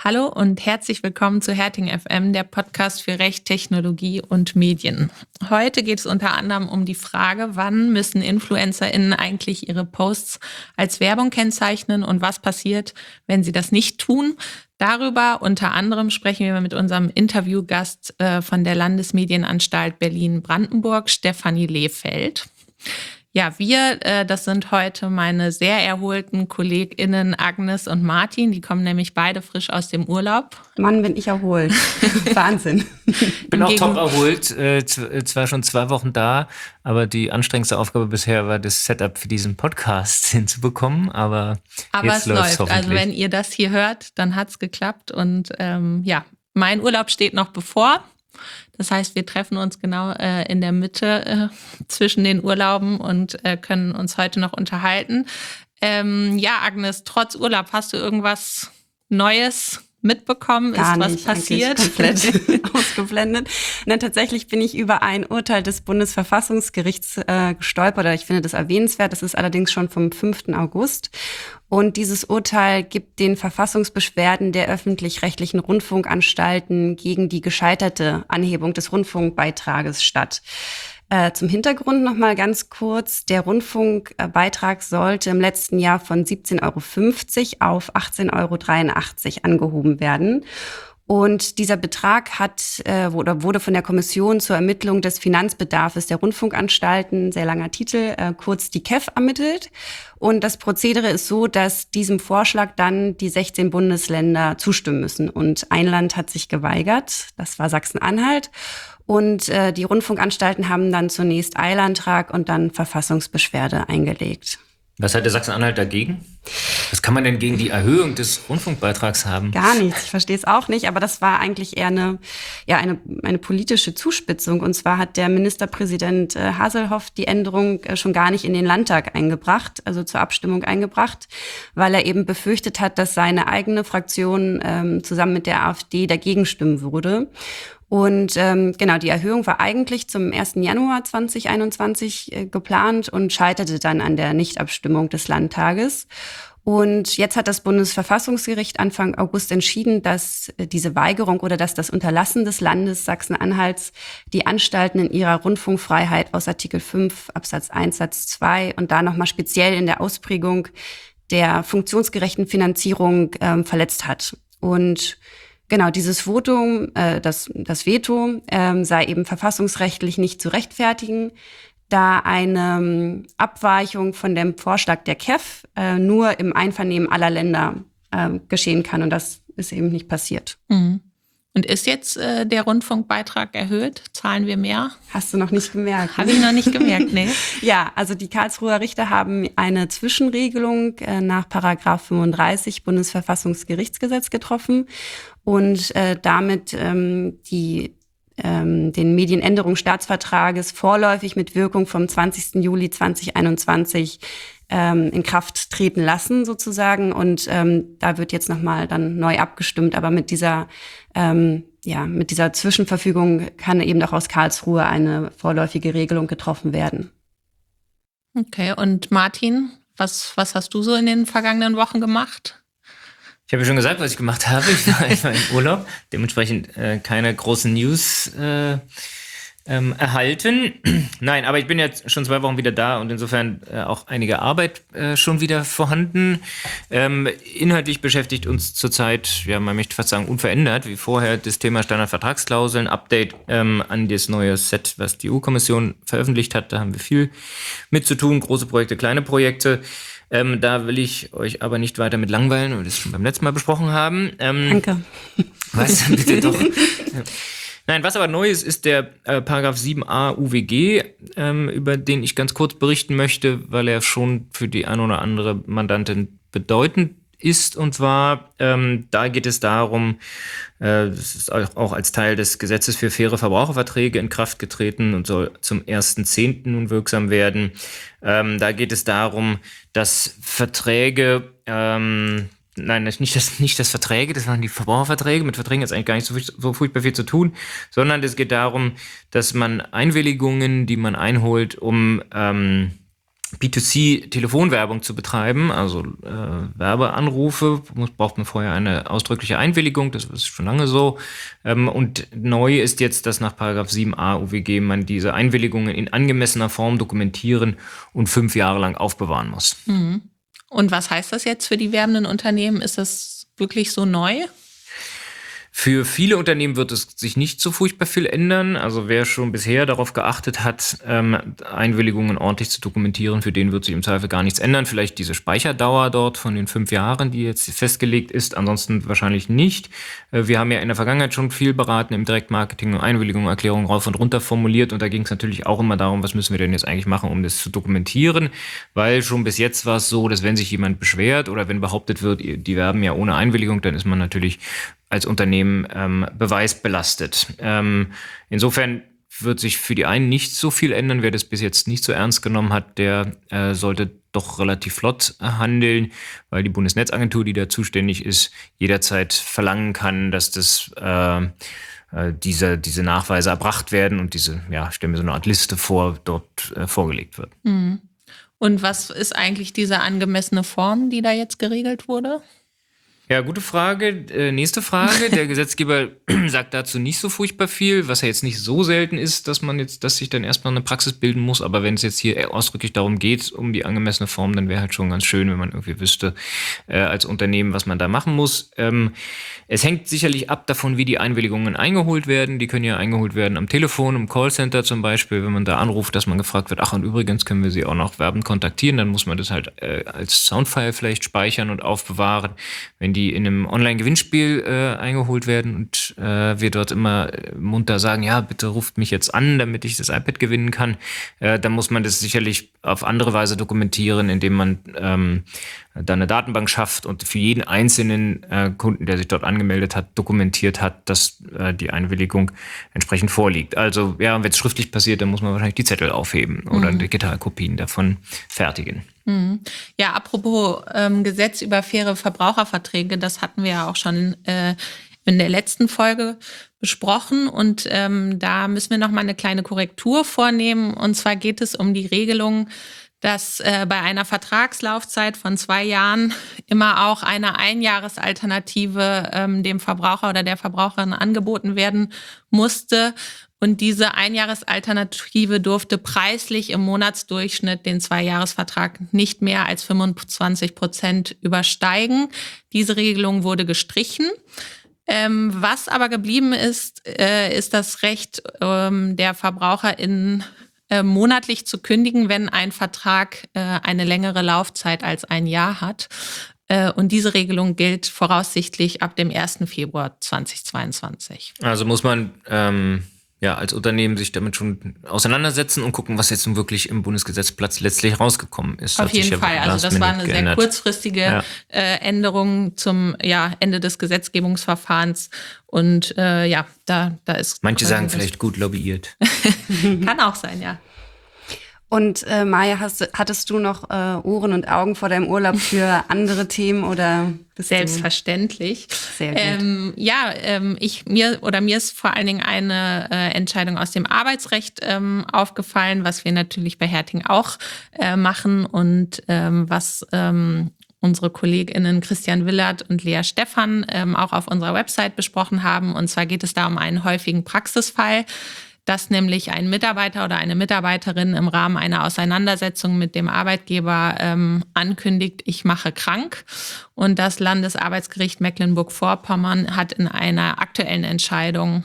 Hallo und herzlich willkommen zu Herting FM, der Podcast für Recht, Technologie und Medien. Heute geht es unter anderem um die Frage, wann müssen InfluencerInnen eigentlich ihre Posts als Werbung kennzeichnen und was passiert, wenn sie das nicht tun. Darüber unter anderem sprechen wir mit unserem Interviewgast von der Landesmedienanstalt Berlin-Brandenburg, Stefanie Lehfeld. Ja, das sind heute meine sehr erholten KollegInnen Agnes und Martin. Die kommen nämlich beide frisch aus dem Urlaub. Mann, bin ich erholt. Wahnsinn. Bin auch top erholt, zwar schon 2 Wochen da, aber die anstrengendste Aufgabe bisher war, das Setup für diesen Podcast hinzubekommen, aber jetzt es läuft. hoffentlich. Also wenn ihr das hier hört, dann hat's geklappt und mein Urlaub steht noch bevor. Das heißt, wir treffen uns genau in der Mitte zwischen den Urlauben und können uns heute noch unterhalten. Agnes, trotz Urlaub, hast du irgendwas Neues mitbekommen? Gar ist nicht, was passiert? Komplett ausgeblendet. Nein, tatsächlich bin ich über ein Urteil des Bundesverfassungsgerichts gestolpert. Ich finde das erwähnenswert. Das ist allerdings schon vom 5. August. Und dieses Urteil gibt den Verfassungsbeschwerden der öffentlich-rechtlichen Rundfunkanstalten gegen die gescheiterte Anhebung des Rundfunkbeitrages statt. Zum Hintergrund noch mal ganz kurz. Der Rundfunkbeitrag sollte im letzten Jahr von 17,50 € auf 18,83 € angehoben werden. Und dieser Betrag wurde von der Kommission zur Ermittlung des Finanzbedarfs der Rundfunkanstalten, sehr langer Titel, kurz die KEF, ermittelt. Und das Prozedere ist so, dass diesem Vorschlag dann die 16 Bundesländer zustimmen müssen. Und ein Land hat sich geweigert, das war Sachsen-Anhalt. Und die Rundfunkanstalten haben dann zunächst Eilantrag und dann Verfassungsbeschwerde eingelegt. Was hat der Sachsen-Anhalt dagegen? Was kann man denn gegen die Erhöhung des Rundfunkbeitrags haben? Gar nichts, ich verstehe es auch nicht, aber das war eigentlich eher eine politische Zuspitzung. Und zwar hat der Ministerpräsident Haselhoff die Änderung schon gar nicht in den Landtag eingebracht, also zur Abstimmung eingebracht, weil er eben befürchtet hat, dass seine eigene Fraktion zusammen mit der AfD dagegen stimmen würde. Und die Erhöhung war eigentlich zum 1. Januar 2021 geplant und scheiterte dann an der Nichtabstimmung des Landtages. Und jetzt hat das Bundesverfassungsgericht Anfang August entschieden, dass diese Weigerung oder dass das Unterlassen des Landes Sachsen-Anhalts die Anstalten in ihrer Rundfunkfreiheit aus Artikel 5 Absatz 1 Satz 2 und da nochmal speziell in der Ausprägung der funktionsgerechten Finanzierung verletzt hat. Und genau, dieses Votum, das Veto, sei eben verfassungsrechtlich nicht zu rechtfertigen, da eine Abweichung von dem Vorschlag der KEF nur im Einvernehmen aller Länder geschehen kann. Und das ist eben nicht passiert. Mhm. Und ist jetzt der Rundfunkbeitrag erhöht? Zahlen wir mehr? Hast du noch nicht gemerkt? Habe ich noch nicht gemerkt, nee. Ja, also die Karlsruher Richter haben eine Zwischenregelung nach § 35 Bundesverfassungsgerichtsgesetz getroffen und damit den Medienänderungsstaatsvertrages vorläufig mit Wirkung vom 20. Juli 2021 in Kraft treten lassen sozusagen. Und da wird jetzt nochmal dann neu abgestimmt. Aber mit dieser Zwischenverfügung kann eben auch aus Karlsruhe eine vorläufige Regelung getroffen werden. Okay, und Martin, was hast du so in den vergangenen Wochen gemacht? Ich habe ja schon gesagt, was ich gemacht habe. Ich war im Urlaub, dementsprechend keine großen News erhalten. Nein, aber ich bin jetzt schon 2 Wochen wieder da und insofern auch einige Arbeit schon wieder vorhanden. Inhaltlich beschäftigt uns zurzeit, man möchte fast sagen, unverändert wie vorher das Thema Standardvertragsklauseln, Update an das neue Set, was die EU-Kommission veröffentlicht hat. Da haben wir viel mit zu tun, große Projekte, kleine Projekte. Da will ich euch aber nicht weiter mit langweilen, weil wir das schon beim letzten Mal besprochen haben. Danke. Was? Bitte doch. Nein, was aber neu ist der Paragraph 7a UWG, über den ich ganz kurz berichten möchte, weil er schon für die eine oder andere Mandantin bedeutend ist. Und zwar, da geht es darum, das ist auch als Teil des Gesetzes für faire Verbraucherverträge in Kraft getreten und soll zum 1.10. nun wirksam werden. Da geht es darum, dass Verträge, nicht das Verträge, das waren die Verbraucherverträge. Mit Verträgen hat es eigentlich gar nicht so furchtbar viel zu tun, sondern es geht darum, dass man Einwilligungen, die man einholt, um B2C-Telefonwerbung zu betreiben, also Werbeanrufe, braucht man vorher eine ausdrückliche Einwilligung, das ist schon lange so. Und neu ist jetzt, dass nach § 7a UWG man diese Einwilligungen in angemessener Form dokumentieren und 5 Jahre lang aufbewahren muss. Und was heißt das jetzt für die werbenden Unternehmen? Ist das wirklich so neu? Für viele Unternehmen wird es sich nicht so furchtbar viel ändern. Also wer schon bisher darauf geachtet hat, Einwilligungen ordentlich zu dokumentieren, für den wird sich im Zweifel gar nichts ändern. Vielleicht diese Speicherdauer dort von den 5 Jahren, die jetzt festgelegt ist, ansonsten wahrscheinlich nicht. Wir haben ja in der Vergangenheit schon viel beraten im Direktmarketing und Einwilligungen, Erklärungen rauf und runter formuliert. Und da ging es natürlich auch immer darum, was müssen wir denn jetzt eigentlich machen, um das zu dokumentieren. Weil schon bis jetzt war es so, dass wenn sich jemand beschwert oder wenn behauptet wird, die werben ja ohne Einwilligung, dann ist man natürlich als Unternehmen beweisbelastet. Insofern wird sich für die einen nicht so viel ändern. Wer das bis jetzt nicht so ernst genommen hat, der sollte doch relativ flott handeln, weil die Bundesnetzagentur, die da zuständig ist, jederzeit verlangen kann, dass diese Nachweise erbracht werden und ich stelle mir so eine Art Liste vor, dort vorgelegt wird. Und was ist eigentlich diese angemessene Form, die da jetzt geregelt wurde? Ja, gute Frage. Nächste Frage. Der Gesetzgeber sagt dazu nicht so furchtbar viel, was ja jetzt nicht so selten ist, dass sich dann erstmal eine Praxis bilden muss. Aber wenn es jetzt hier ausdrücklich darum geht, um die angemessene Form, dann wäre halt schon ganz schön, wenn man irgendwie wüsste, als Unternehmen, was man da machen muss. Es hängt sicherlich ab davon, wie die Einwilligungen eingeholt werden. Die können ja eingeholt werden am Telefon, im Callcenter zum Beispiel, wenn man da anruft, dass man gefragt wird, ach und übrigens können wir Sie auch noch werbend kontaktieren, dann muss man das halt als Soundfile vielleicht speichern und aufbewahren. Wenn die in einem Online-Gewinnspiel eingeholt werden und wir dort immer munter sagen, ja, bitte ruft mich jetzt an, damit ich das iPad gewinnen kann, dann muss man das sicherlich auf andere Weise dokumentieren, indem man da eine Datenbank schafft und für jeden einzelnen Kunden, der sich dort angemeldet hat, dokumentiert hat, dass die Einwilligung entsprechend vorliegt. Also ja, wenn es schriftlich passiert, dann muss man wahrscheinlich die Zettel aufheben oder Digitalkopien davon fertigen. Ja, apropos Gesetz über faire Verbraucherverträge, das hatten wir ja auch schon in der letzten Folge besprochen und da müssen wir noch mal eine kleine Korrektur vornehmen. Und zwar geht es um die Regelung, dass bei einer Vertragslaufzeit von 2 Jahren immer auch eine Einjahresalternative dem Verbraucher oder der Verbraucherin angeboten werden musste. Und diese Einjahresalternative durfte preislich im Monatsdurchschnitt den 2-Jahresvertrag nicht mehr als 25% übersteigen. Diese Regelung wurde gestrichen. Was aber geblieben ist, ist das Recht der VerbraucherInnen, monatlich zu kündigen, wenn ein Vertrag eine längere Laufzeit als 1 Jahr hat. Und diese Regelung gilt voraussichtlich ab dem 1. Februar 2022. Also muss man als Unternehmen sich damit schon auseinandersetzen und gucken, was jetzt nun wirklich im Bundesgesetzblatt letztlich rausgekommen ist. Auf jeden Fall. Also das war eine sehr kurzfristige Änderung zum Ende des Gesetzgebungsverfahrens. Und da ist... Manche sagen vielleicht gut lobbyiert. Kann auch sein, ja. Und Maja, hattest du noch Ohren und Augen vor deinem Urlaub für andere Themen oder? Selbstverständlich. Sehr gut. Mir ist vor allen Dingen eine Entscheidung aus dem Arbeitsrecht aufgefallen, was wir natürlich bei Herting auch machen und was unsere KollegInnen Christian Willert und Lea Stephan auch auf unserer Website besprochen haben. Und zwar geht es da um einen häufigen Praxisfall, dass nämlich ein Mitarbeiter oder eine Mitarbeiterin im Rahmen einer Auseinandersetzung mit dem Arbeitgeber ankündigt, ich mache krank. Und das Landesarbeitsgericht Mecklenburg-Vorpommern ist in einer aktuellen Entscheidung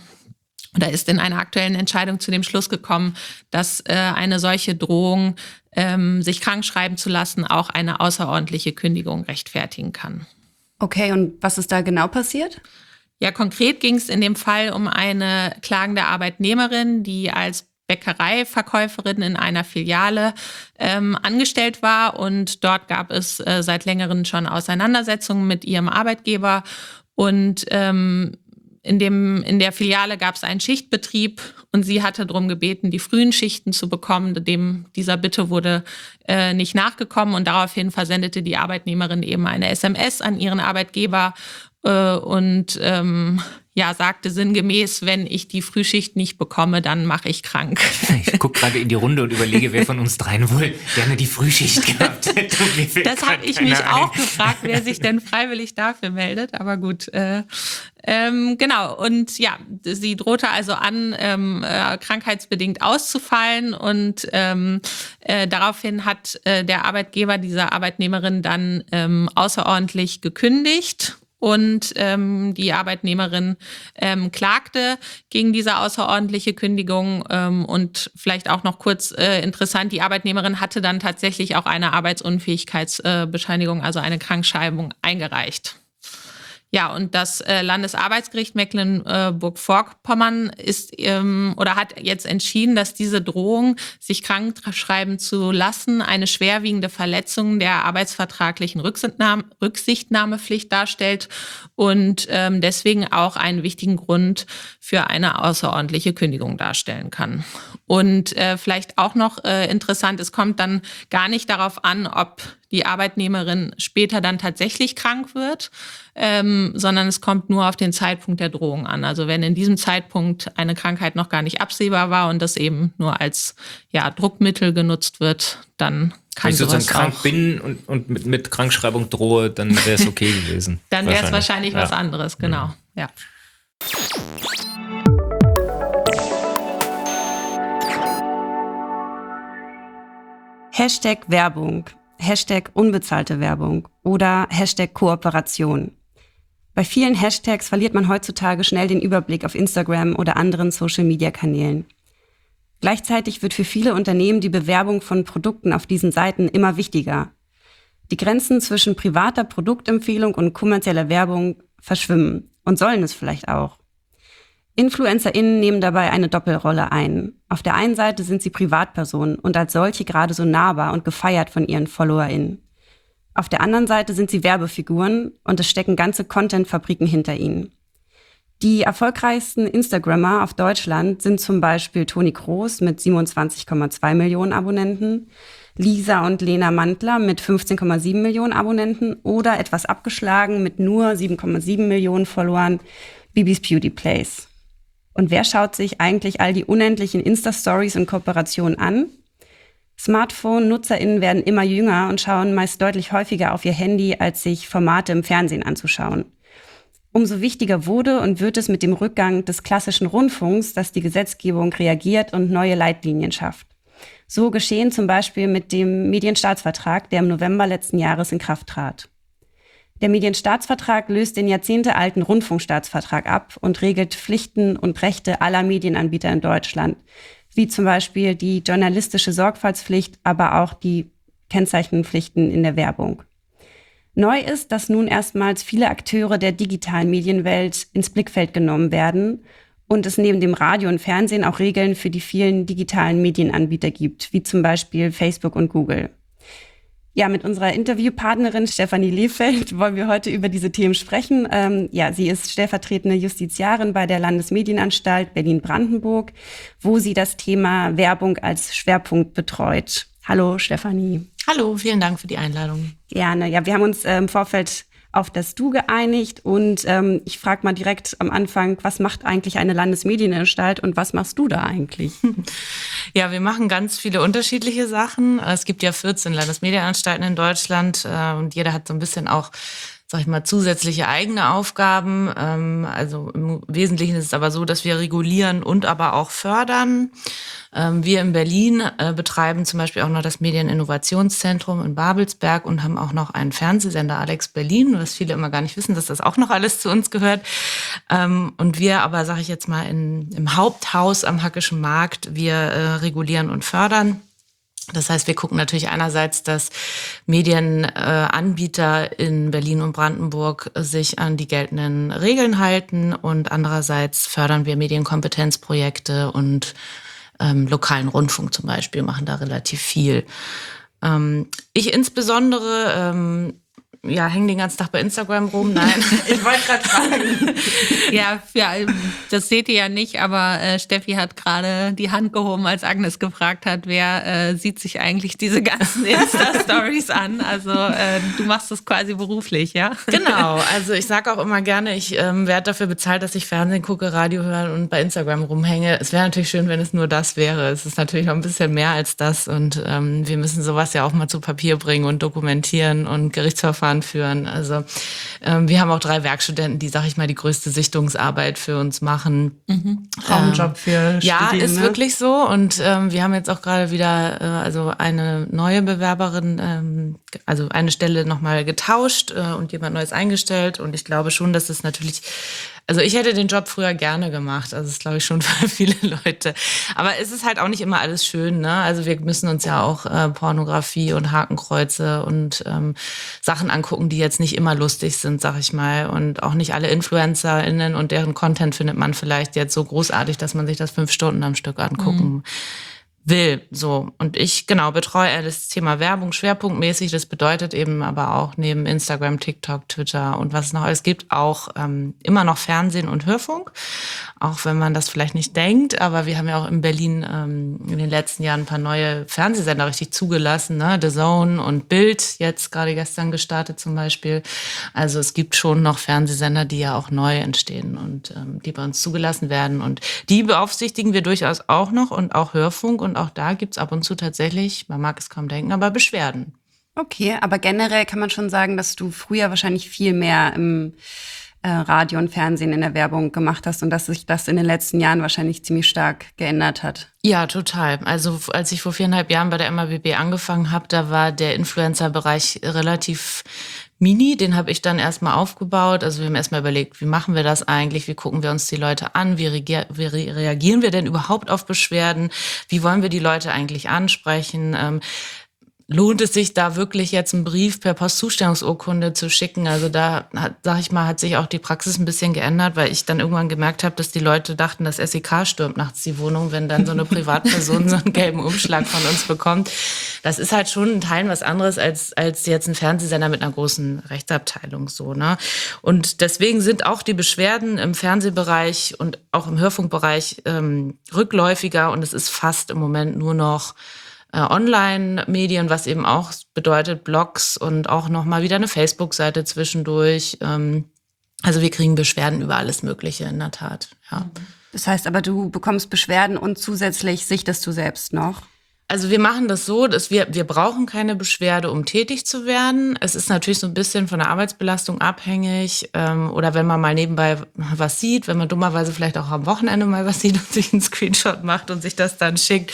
zu dem Schluss gekommen, dass eine solche Drohung, sich krank schreiben zu lassen, auch eine außerordentliche Kündigung rechtfertigen kann. Okay, und was ist da genau passiert? Ja, konkret ging es in dem Fall um eine klagende Arbeitnehmerin, die als Bäckereiverkäuferin in einer Filiale angestellt war. Und dort gab es seit längerem schon Auseinandersetzungen mit ihrem Arbeitgeber. Und in der Filiale gab es einen Schichtbetrieb und sie hatte darum gebeten, die frühen Schichten zu bekommen. Dieser Bitte wurde nicht nachgekommen und daraufhin versendete die Arbeitnehmerin eben eine SMS an ihren Arbeitgeber. sagte sinngemäß, wenn ich die Frühschicht nicht bekomme, dann mache ich krank. Ich gucke gerade in die Runde und überlege, wer von uns dreien wohl gerne die Frühschicht gehabt hätte. Das habe ich mich auch gefragt, wer sich denn freiwillig dafür meldet. Aber gut, genau. Und ja, sie drohte also an, krankheitsbedingt auszufallen. Und daraufhin hat der Arbeitgeber dieser Arbeitnehmerin dann außerordentlich gekündigt. Und die Arbeitnehmerin klagte gegen diese außerordentliche Kündigung. Und vielleicht auch noch kurz interessant, die Arbeitnehmerin hatte dann tatsächlich auch eine Arbeitsunfähigkeitsbescheinigung, also eine Krankschreibung, eingereicht. Ja, und das Landesarbeitsgericht Mecklenburg-Vorpommern ist oder hat jetzt entschieden, dass diese Drohung, sich krank schreiben zu lassen, eine schwerwiegende Verletzung der arbeitsvertraglichen Rücksichtnahmepflicht darstellt und deswegen auch einen wichtigen Grund für eine außerordentliche Kündigung darstellen kann. Und vielleicht auch noch interessant, es kommt dann gar nicht darauf an, ob die Arbeitnehmerin später dann tatsächlich krank wird, sondern es kommt nur auf den Zeitpunkt der Drohung an. Also wenn in diesem Zeitpunkt eine Krankheit noch gar nicht absehbar war und das eben nur als Druckmittel genutzt wird, dann kann sowas auch. Wenn ich sozusagen krank bin und mit Krankschreibung drohe, dann wäre es okay gewesen. Dann wäre es wahrscheinlich was anderes, genau. Ja. Hashtag Werbung, Hashtag unbezahlte Werbung oder Hashtag Kooperation. Bei vielen Hashtags verliert man heutzutage schnell den Überblick auf Instagram oder anderen Social-Media-Kanälen. Gleichzeitig wird für viele Unternehmen die Bewerbung von Produkten auf diesen Seiten immer wichtiger. Die Grenzen zwischen privater Produktempfehlung und kommerzieller Werbung verschwimmen und sollen es vielleicht auch. InfluencerInnen nehmen dabei eine Doppelrolle ein. Auf der einen Seite sind sie Privatpersonen und als solche gerade so nahbar und gefeiert von ihren FollowerInnen. Auf der anderen Seite sind sie Werbefiguren und es stecken ganze Content-Fabriken hinter ihnen. Die erfolgreichsten Instagrammer auf Deutschland sind zum Beispiel Toni Kroos mit 27,2 Millionen Abonnenten, Lisa und Lena Mandler mit 15,7 Millionen Abonnenten oder etwas abgeschlagen mit nur 7,7 Millionen Followern Bibis Beauty Place. Und wer schaut sich eigentlich all die unendlichen Insta-Stories und Kooperationen an? Smartphone-NutzerInnen werden immer jünger und schauen meist deutlich häufiger auf ihr Handy, als sich Formate im Fernsehen anzuschauen. Umso wichtiger wurde und wird es mit dem Rückgang des klassischen Rundfunks, dass die Gesetzgebung reagiert und neue Leitlinien schafft. So geschehen zum Beispiel mit dem Medienstaatsvertrag, der im November letzten Jahres in Kraft trat. Der Medienstaatsvertrag löst den jahrzehntealten Rundfunkstaatsvertrag ab und regelt Pflichten und Rechte aller Medienanbieter in Deutschland, wie zum Beispiel die journalistische Sorgfaltspflicht, aber auch die Kennzeichnungspflichten in der Werbung. Neu ist, dass nun erstmals viele Akteure der digitalen Medienwelt ins Blickfeld genommen werden und es neben dem Radio und Fernsehen auch Regeln für die vielen digitalen Medienanbieter gibt, wie zum Beispiel Facebook und Google. Ja, mit unserer Interviewpartnerin Stefanie Lehfeld wollen wir heute über diese Themen sprechen. Sie ist stellvertretende Justiziarin bei der Landesmedienanstalt Berlin-Brandenburg, wo sie das Thema Werbung als Schwerpunkt betreut. Hallo Stefanie. Hallo, vielen Dank für die Einladung. Gerne. Ja, wir haben uns im Vorfeld auf das Du geeinigt und ich frage mal direkt am Anfang, was macht eigentlich eine Landesmedienanstalt und was machst du da eigentlich? Ja, wir machen ganz viele unterschiedliche Sachen. Es gibt ja 14 Landesmedienanstalten in Deutschland und jeder hat so ein bisschen auch, sag ich mal, zusätzliche eigene Aufgaben. Also im Wesentlichen ist es aber so, dass wir regulieren und aber auch fördern. Wir in Berlin betreiben zum Beispiel auch noch das Medieninnovationszentrum in Babelsberg und haben auch noch einen Fernsehsender Alex Berlin, was viele immer gar nicht wissen, dass das auch noch alles zu uns gehört. Und wir aber, sage ich jetzt mal, im Haupthaus am Hackischen Markt, wir regulieren und fördern. Das heißt, wir gucken natürlich einerseits, dass Medienanbieter in Berlin und Brandenburg sich an die geltenden Regeln halten und andererseits fördern wir Medienkompetenzprojekte und lokalen Rundfunk zum Beispiel, machen da relativ viel. Ich insbesondere hängen den ganzen Tag bei Instagram rum. Nein, ich wollte gerade fragen. Ja, das seht ihr ja nicht, aber Steffi hat gerade die Hand gehoben, als Agnes gefragt hat, wer sieht sich eigentlich diese ganzen Insta-Stories an. Also du machst das quasi beruflich, ja? Genau, also ich sage auch immer gerne, ich werde dafür bezahlt, dass ich Fernsehen gucke, Radio höre und bei Instagram rumhänge. Es wäre natürlich schön, wenn es nur das wäre. Es ist natürlich noch ein bisschen mehr als das und wir müssen sowas ja auch mal zu Papier bringen und dokumentieren und Gerichtsverfahren führen. Also wir haben auch 3 Werkstudenten, die, sag ich mal, die größte Sichtungsarbeit für uns machen. Traumjob für ja, Studierende. ist wirklich so. Und wir haben jetzt auch gerade wieder also eine neue Bewerberin, also eine Stelle nochmal getauscht und jemand Neues eingestellt. Und ich glaube schon, dass es natürlich, also ich hätte den Job früher gerne gemacht. Also das glaube ich schon für viele Leute. Aber es ist halt auch nicht immer alles schön, ne? Also wir müssen uns ja auch Pornografie und Hakenkreuze und Sachen angucken, die jetzt nicht immer lustig sind, sag ich mal. Und auch nicht alle InfluencerInnen und deren Content findet man vielleicht jetzt so großartig, dass man sich das 5 Stunden am Stück angucken will. So. Und ich, betreue das Thema Werbung schwerpunktmäßig. Das bedeutet eben aber auch neben Instagram, TikTok, Twitter und was es noch alles gibt, auch immer noch Fernsehen und Hörfunk. Auch wenn man das vielleicht nicht denkt, aber wir haben ja auch in Berlin in den letzten Jahren ein paar neue Fernsehsender richtig zugelassen, ne? The Zone und Bild, jetzt gerade gestern gestartet zum Beispiel. Also es gibt schon noch Fernsehsender, die ja auch neu entstehen und die bei uns zugelassen werden. Und die beaufsichtigen wir durchaus auch noch und auch Hörfunk. Und auch da gibt's ab und zu tatsächlich, man mag es kaum denken, aber Beschwerden. Okay, aber generell kann man schon sagen, dass du früher wahrscheinlich viel mehr im Radio und Fernsehen in der Werbung gemacht hast und dass sich das in den letzten Jahren wahrscheinlich ziemlich stark geändert hat. Ja, total. Also als ich vor 4,5 Jahren bei der MABB angefangen habe, da war der Influencer-Bereich relativ mini. Den habe ich dann erstmal aufgebaut. Also wir haben erstmal überlegt, wie machen wir das eigentlich? Wie gucken wir uns die Leute an? Wie reagieren wir denn überhaupt auf Beschwerden? Wie wollen wir die Leute eigentlich ansprechen? Lohnt es sich da wirklich jetzt einen Brief per Postzustellungsurkunde zu schicken? Also da, hat sich auch die Praxis ein bisschen geändert, weil ich dann irgendwann gemerkt habe, dass die Leute dachten, das SEK stürmt nachts die Wohnung, wenn dann so eine Privatperson so einen gelben Umschlag von uns bekommt. Das ist halt schon in Teilen was anderes als jetzt ein Fernsehsender mit einer großen Rechtsabteilung, so, ne? Und deswegen sind auch die Beschwerden im Fernsehbereich und auch im Hörfunkbereich rückläufiger und es ist fast im Moment nur noch Online-Medien, was eben auch bedeutet Blogs und auch nochmal wieder eine Facebook-Seite zwischendurch. Also wir kriegen Beschwerden über alles Mögliche in der Tat, ja. Das heißt aber, du bekommst Beschwerden und zusätzlich sichtest du selbst noch? Also wir machen das so, dass wir brauchen keine Beschwerde, um tätig zu werden. Es ist natürlich so ein bisschen von der Arbeitsbelastung abhängig oder wenn man mal nebenbei was sieht, wenn man dummerweise vielleicht auch am Wochenende mal was sieht und sich einen Screenshot macht und sich das dann schickt.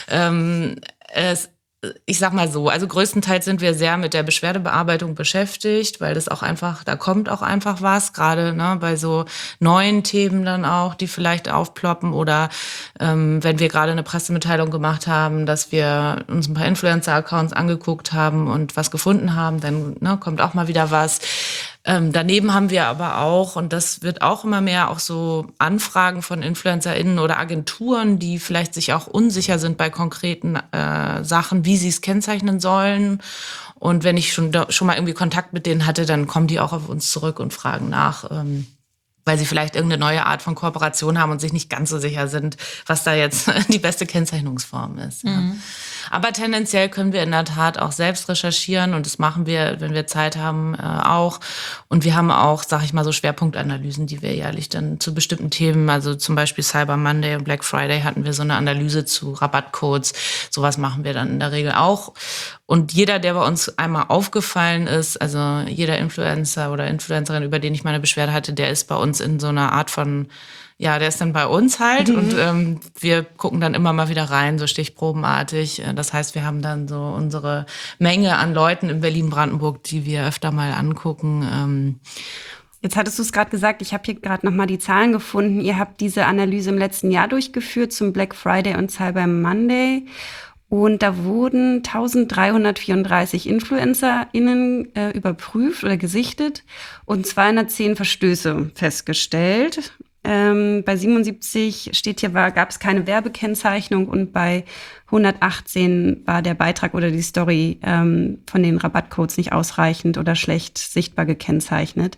Ich sag mal so, also größtenteils sind wir sehr mit der Beschwerdebearbeitung beschäftigt, weil das auch einfach, da kommt auch einfach was, gerade ne, bei so neuen Themen dann auch, die vielleicht aufploppen oder wenn wir gerade eine Pressemitteilung gemacht haben, dass wir uns ein paar Influencer-Accounts angeguckt haben und was gefunden haben, dann kommt auch mal wieder was. Daneben haben wir aber auch, und das wird auch immer mehr, auch so Anfragen von InfluencerInnen oder Agenturen, die vielleicht sich auch unsicher sind bei konkreten Sachen, wie sie es kennzeichnen sollen. Und wenn ich schon mal irgendwie Kontakt mit denen hatte, dann kommen die auch auf uns zurück und fragen nach, weil sie vielleicht irgendeine neue Art von Kooperation haben und sich nicht ganz so sicher sind, was da jetzt die beste Kennzeichnungsform ist. Ja. Aber tendenziell können wir in der Tat auch selbst recherchieren und das machen wir, wenn wir Zeit haben, auch. Und wir haben auch, sag ich mal, so Schwerpunktanalysen, die wir jährlich dann zu bestimmten Themen, also zum Beispiel Cyber Monday und Black Friday hatten wir so eine Analyse zu Rabattcodes. Sowas machen wir dann in der Regel auch. Und jeder, der bei uns einmal aufgefallen ist, also jeder Influencer oder Influencerin, über den ich meine Beschwerde hatte, der ist bei uns in so einer Art von, ja, der ist dann bei uns halt und wir gucken dann immer mal wieder rein, so stichprobenartig. Das heißt, wir haben dann so unsere Menge an Leuten in Berlin-Brandenburg, die wir öfter mal angucken. Jetzt hattest du es gerade gesagt, ich habe hier gerade nochmal die Zahlen gefunden. Ihr habt diese Analyse im letzten Jahr durchgeführt zum Black Friday und Cyber Monday. Und da wurden 1334 InfluencerInnen überprüft oder gesichtet und 210 Verstöße festgestellt. Bei 77 steht hier, gab es keine Werbekennzeichnung und bei 118 war der Beitrag oder die Story von den Rabattcodes nicht ausreichend oder schlecht sichtbar gekennzeichnet.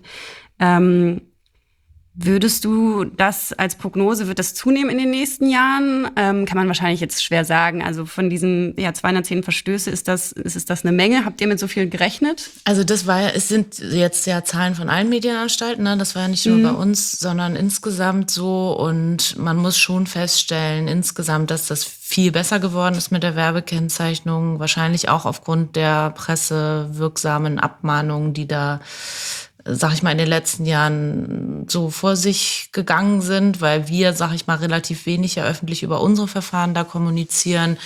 Würdest du das als Prognose, wird das zunehmen in den nächsten Jahren? Kann man wahrscheinlich jetzt schwer sagen. Also von diesen 210 Verstöße, ist das eine Menge? Habt ihr mit so viel gerechnet? Also es sind jetzt ja Zahlen von allen Medienanstalten, ne? Das war ja nicht nur bei uns, sondern insgesamt so. Und man muss schon feststellen, insgesamt, dass das viel besser geworden ist mit der Werbekennzeichnung. Wahrscheinlich auch aufgrund der pressewirksamen Abmahnungen, die da, sag ich mal, in den letzten Jahren so vor sich gegangen sind, weil wir, sag ich mal, relativ wenig ja öffentlich über unsere Verfahren da kommunizieren.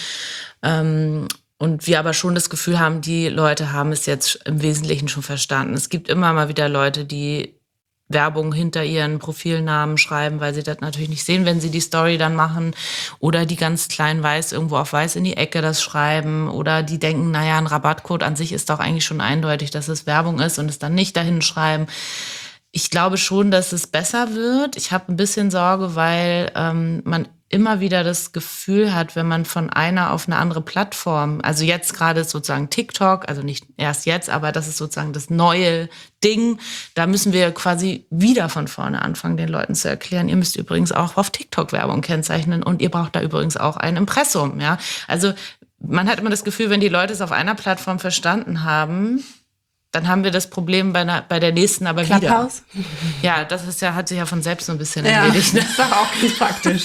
Und wir aber schon das Gefühl haben, die Leute haben es jetzt im Wesentlichen schon verstanden. Es gibt immer mal wieder Leute, die Werbung hinter ihren Profilnamen schreiben, weil sie das natürlich nicht sehen, wenn sie die Story dann machen, oder die ganz klein weiß irgendwo auf weiß in die Ecke das schreiben, oder die denken, naja, ein Rabattcode an sich ist doch eigentlich schon eindeutig, dass es Werbung ist, und es dann nicht dahin schreiben. Ich glaube schon, dass es besser wird. Ich habe ein bisschen Sorge, weil man immer wieder das Gefühl hat, wenn man von einer auf eine andere Plattform, also jetzt gerade sozusagen TikTok, also nicht erst jetzt, aber das ist sozusagen das neue Ding, da müssen wir quasi wieder von vorne anfangen, den Leuten zu erklären, ihr müsst übrigens auch auf TikTok Werbung kennzeichnen und ihr braucht da übrigens auch ein Impressum, ja. Also man hat immer das Gefühl, wenn die Leute es auf einer Plattform verstanden haben, dann haben wir das Problem bei der nächsten aber Clubhouse? Wieder. Ja, das ist ja, hat sich ja von selbst so ein bisschen erledigt. Das ist doch auch ganz praktisch.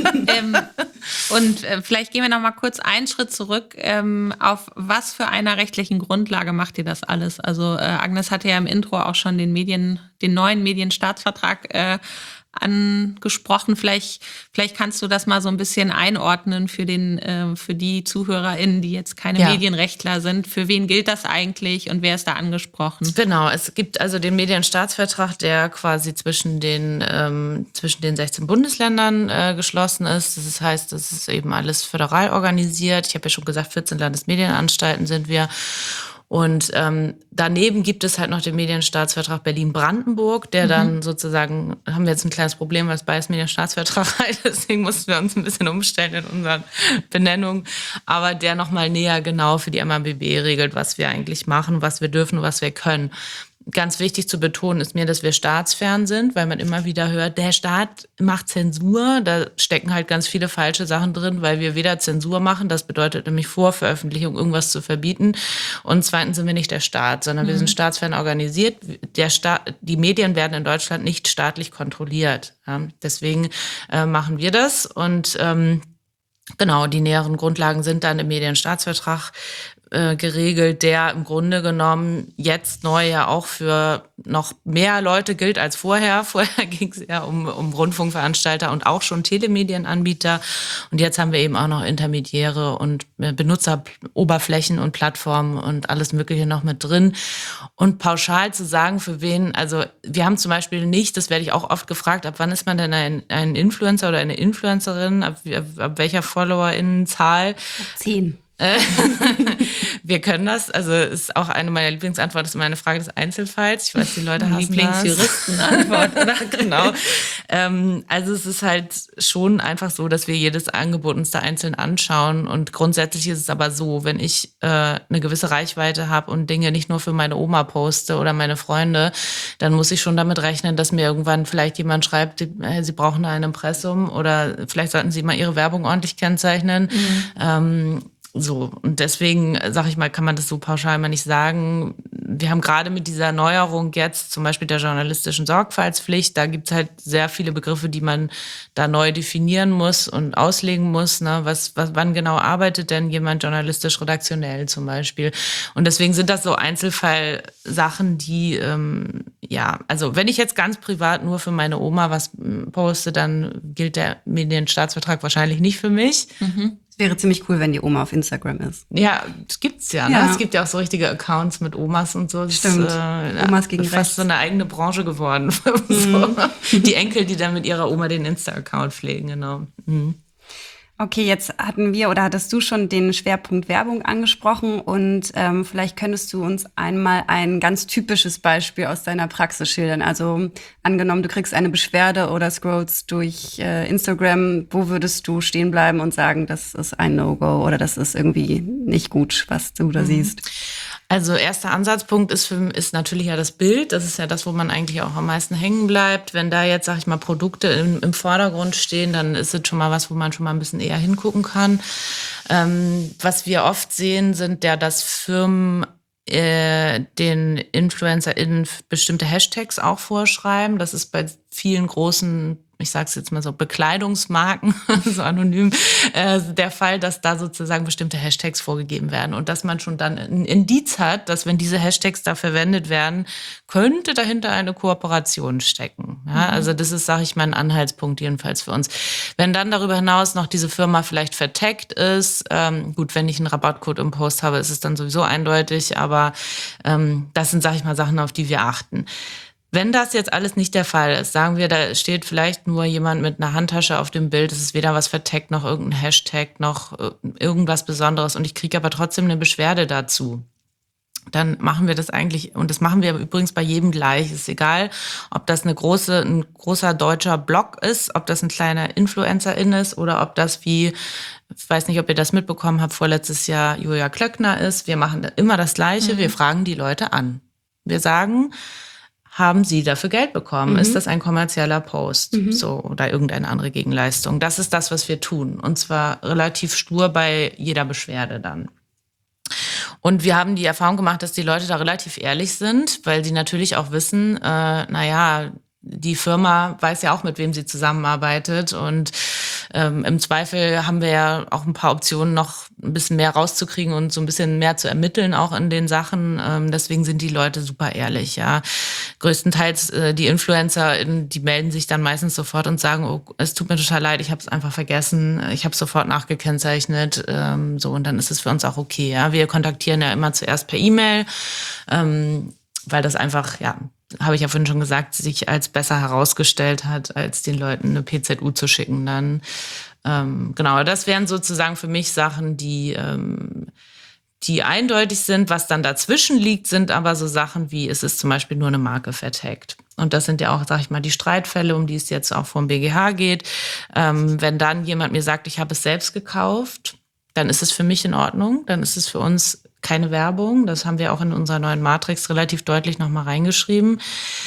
Und vielleicht gehen wir noch mal kurz einen Schritt zurück. Auf was für einer rechtlichen Grundlage macht ihr das alles? Also Agnes hatte ja im Intro auch schon den neuen Medienstaatsvertrag angesprochen. Vielleicht kannst du das mal so ein bisschen einordnen für die ZuhörerInnen, die jetzt keine Medienrechtler sind. Für wen gilt das eigentlich und wer ist da angesprochen? Genau, es gibt also den Medienstaatsvertrag, der quasi zwischen den 16 Bundesländern geschlossen ist. Das heißt, das ist eben alles föderal organisiert. Ich habe ja schon gesagt, 14 Landesmedienanstalten sind wir. Und daneben gibt es halt noch den Medienstaatsvertrag Berlin-Brandenburg, der dann sozusagen, haben wir jetzt ein kleines Problem, weil es beides Medienstaatsvertrag halt, deswegen mussten wir uns ein bisschen umstellen in unseren Benennungen, aber der nochmal näher genau für die MABB regelt, was wir eigentlich machen, was wir dürfen, was wir können. Ganz wichtig zu betonen ist mir, dass wir staatsfern sind, weil man immer wieder hört, der Staat macht Zensur. Da stecken halt ganz viele falsche Sachen drin, weil wir weder Zensur machen, das bedeutet nämlich vor Veröffentlichung irgendwas zu verbieten. Und zweitens sind wir nicht der Staat, sondern wir sind staatsfern organisiert. Die Medien werden in Deutschland nicht staatlich kontrolliert. Ja, deswegen machen wir das. Und genau, die näheren Grundlagen sind dann im Medienstaatsvertrag geregelt, der im Grunde genommen jetzt neu ja auch für noch mehr Leute gilt als vorher. Vorher ging es ja um Rundfunkveranstalter und auch schon Telemedienanbieter. Und jetzt haben wir eben auch noch Intermediäre und Benutzeroberflächen und Plattformen und alles Mögliche noch mit drin. Und pauschal zu sagen, für wen, also wir haben zum Beispiel nicht, das werde ich auch oft gefragt, ab wann ist man denn ein Influencer oder eine Influencerin, ab welcher FollowerInnenzahl? 10. Wir können das, also ist auch eine meiner Lieblingsantworten, ist immer eine Frage des Einzelfalls. Ich weiß, die Leute hassen Lieblingsjuristenantwort, oder? Genau. Also es ist halt schon einfach so, dass wir jedes Angebot uns da einzeln anschauen, und grundsätzlich ist es aber so, wenn ich eine gewisse Reichweite habe und Dinge nicht nur für meine Oma poste oder meine Freunde, dann muss ich schon damit rechnen, dass mir irgendwann vielleicht jemand schreibt, sie brauchen ein Impressum oder vielleicht sollten sie mal ihre Werbung ordentlich kennzeichnen. So, und deswegen, sag ich mal, kann man das so pauschal mal nicht sagen. Wir haben gerade mit dieser Neuerung jetzt, zum Beispiel der journalistischen Sorgfaltspflicht, da gibt's halt sehr viele Begriffe, die man da neu definieren muss und auslegen muss. Ne? Wann genau arbeitet denn jemand journalistisch-redaktionell zum Beispiel? Und deswegen sind das so Einzelfallsachen, die, also wenn ich jetzt ganz privat nur für meine Oma was poste, dann gilt der Medienstaatsvertrag wahrscheinlich nicht für mich. Wäre ziemlich cool, wenn die Oma auf Instagram ist. Ja, das gibt's ja. Ne? Es gibt ja auch so richtige Accounts mit Omas und so. Das Stimmt. Omas gegen fast rechts. so eine eigene Branche geworden. So. Die Enkel, die dann mit ihrer Oma den Insta-Account pflegen, genau. Okay, jetzt hattest du schon den Schwerpunkt Werbung angesprochen und vielleicht könntest du uns einmal ein ganz typisches Beispiel aus deiner Praxis schildern. Also angenommen, du kriegst eine Beschwerde oder scrollst durch Instagram, wo würdest du stehen bleiben und sagen, das ist ein No-Go oder das ist irgendwie nicht gut, was du da siehst? Also erster Ansatzpunkt ist natürlich ja das Bild. Das ist ja das, wo man eigentlich auch am meisten hängen bleibt. Wenn da jetzt, sag ich mal, Produkte im Vordergrund stehen, dann ist es schon mal was, wo man schon mal ein bisschen eher hingucken kann. Was wir oft sehen, sind ja, dass Firmen den InfluencerInnen bestimmte Hashtags auch vorschreiben. Das ist bei vielen großen, ich sage es jetzt mal so, Bekleidungsmarken, so anonym, der Fall, dass da sozusagen bestimmte Hashtags vorgegeben werden und dass man schon dann ein Indiz hat, dass wenn diese Hashtags da verwendet werden, könnte dahinter eine Kooperation stecken. Ja, also das ist, sage ich mal, ein Anhaltspunkt jedenfalls für uns. Wenn dann darüber hinaus noch diese Firma vielleicht vertaggt ist, gut, wenn ich einen Rabattcode im Post habe, ist es dann sowieso eindeutig, aber das sind, sage ich mal, Sachen, auf die wir achten. Wenn das jetzt alles nicht der Fall ist, sagen wir, da steht vielleicht nur jemand mit einer Handtasche auf dem Bild, es ist weder was vertaggt, noch irgendein Hashtag, noch irgendwas Besonderes und ich kriege aber trotzdem eine Beschwerde dazu. Dann machen wir das eigentlich, und das machen wir übrigens bei jedem gleich. Ist egal, ob das ein großer deutscher Blog ist, ob das ein kleiner Influencer-In ist oder ob das ich weiß nicht, ob ihr das mitbekommen habt, vorletztes Jahr Julia Klöckner ist. Wir machen immer das Gleiche, wir fragen die Leute an. Wir sagen, haben Sie dafür Geld bekommen? Ist das ein kommerzieller Post? So, oder irgendeine andere Gegenleistung? Das ist das, was wir tun. Und zwar relativ stur bei jeder Beschwerde dann. Und wir haben die Erfahrung gemacht, dass die Leute da relativ ehrlich sind, weil sie natürlich auch wissen, die Firma weiß ja auch, mit wem sie zusammenarbeitet. Und im Zweifel haben wir ja auch ein paar Optionen, noch ein bisschen mehr rauszukriegen und so ein bisschen mehr zu ermitteln auch in den Sachen. Deswegen sind die Leute super ehrlich, ja. Größtenteils die Influencer, die melden sich dann meistens sofort und sagen, oh, es tut mir total leid, ich habe es einfach vergessen, ich habe es sofort nachgekennzeichnet. Und dann ist es für uns auch okay. Ja. Wir kontaktieren ja immer zuerst per E-Mail, weil das einfach, ja, habe ich ja vorhin schon gesagt, sich als besser herausgestellt hat, als den Leuten eine PZU zu schicken dann. Genau, das wären sozusagen für mich Sachen, die eindeutig sind. Was dann dazwischen liegt, sind aber so Sachen wie, es ist zum Beispiel nur eine Marke vertaggt. Und das sind ja auch, sag ich mal, die Streitfälle, um die es jetzt auch vom BGH geht. Wenn dann jemand mir sagt, ich habe es selbst gekauft, dann ist es für mich in Ordnung. Dann ist es für uns keine Werbung. Das haben wir auch in unserer neuen Matrix relativ deutlich nochmal reingeschrieben.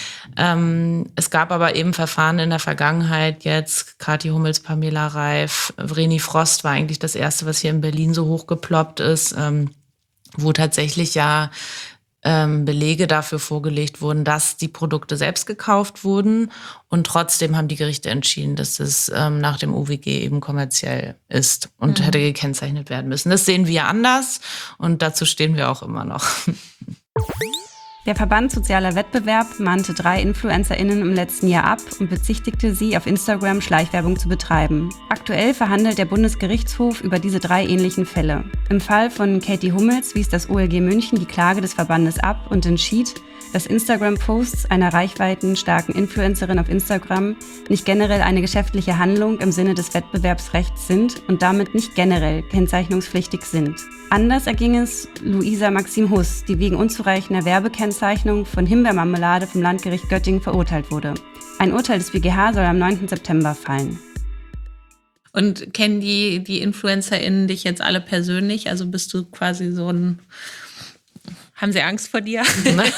Es gab aber eben Verfahren in der Vergangenheit jetzt, Kathi Hummels, Pamela Reif, Vreni Frost war eigentlich das erste, was hier in Berlin so hochgeploppt ist, wo tatsächlich ja Belege dafür vorgelegt wurden, dass die Produkte selbst gekauft wurden und trotzdem haben die Gerichte entschieden, dass es nach dem UWG eben kommerziell ist und hätte gekennzeichnet werden müssen. Das sehen wir anders und dazu stehen wir auch immer noch. Der Verband Sozialer Wettbewerb mahnte 3 InfluencerInnen im letzten Jahr ab und bezichtigte sie, auf Instagram Schleichwerbung zu betreiben. Aktuell verhandelt der Bundesgerichtshof über diese 3 ähnlichen Fälle. Im Fall von Kathi Hummels wies das OLG München die Klage des Verbandes ab und entschied, dass Instagram-Posts einer reichweitenstarken Influencerin auf Instagram nicht generell eine geschäftliche Handlung im Sinne des Wettbewerbsrechts sind und damit nicht generell kennzeichnungspflichtig sind. Anders erging es Luisa Maxim Huss, die wegen unzureichender Werbekennzeichnung von Himbeermarmelade vom Landgericht Göttingen verurteilt wurde. Ein Urteil des BGH soll am 9. September fallen. Und kennen die InfluencerInnen dich jetzt alle persönlich? Also bist du quasi so ein... Haben sie Angst vor dir?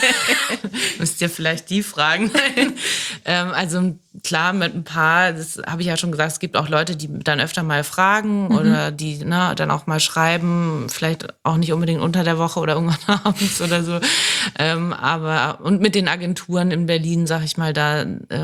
Müsst ihr vielleicht die fragen. Also klar, mit ein paar, das habe ich ja schon gesagt, es gibt auch Leute, die dann öfter mal fragen oder die dann auch mal schreiben, vielleicht auch nicht unbedingt unter der Woche oder irgendwann abends oder so. Und mit den Agenturen in Berlin, sag ich mal, da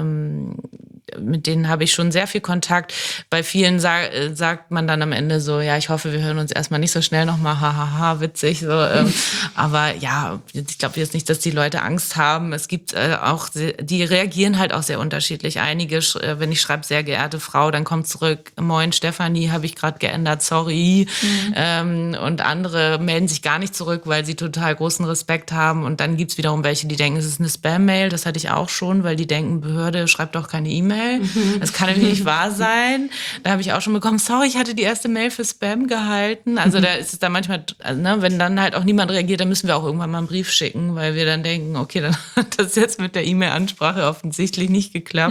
mit denen habe ich schon sehr viel Kontakt. Bei vielen sagt man dann am Ende so, ja, ich hoffe, wir hören uns erstmal nicht so schnell nochmal, hahaha, witzig. So, aber ja, ich glaube jetzt nicht, dass die Leute Angst haben. Es gibt auch, die reagieren halt auch sehr unterschiedlich. Einige, wenn ich schreibe, sehr geehrte Frau, dann kommt zurück, moin Stefanie, habe ich gerade geändert, sorry. Und andere melden sich gar nicht zurück, weil sie total großen Respekt haben. Und dann gibt's wiederum welche, die denken, es ist eine Spam-Mail. Das hatte ich auch schon, weil die denken, Behörde schreibt doch keine E-Mail. E-Mail. Das kann nämlich nicht wahr sein. Da habe ich auch schon bekommen, sorry, ich hatte die erste Mail für Spam gehalten. Also da ist es dann manchmal, also, ne, wenn dann halt auch niemand reagiert, dann müssen wir auch irgendwann mal einen Brief schicken, weil wir dann denken, okay, dann hat das jetzt mit der E-Mail-Ansprache offensichtlich nicht geklappt.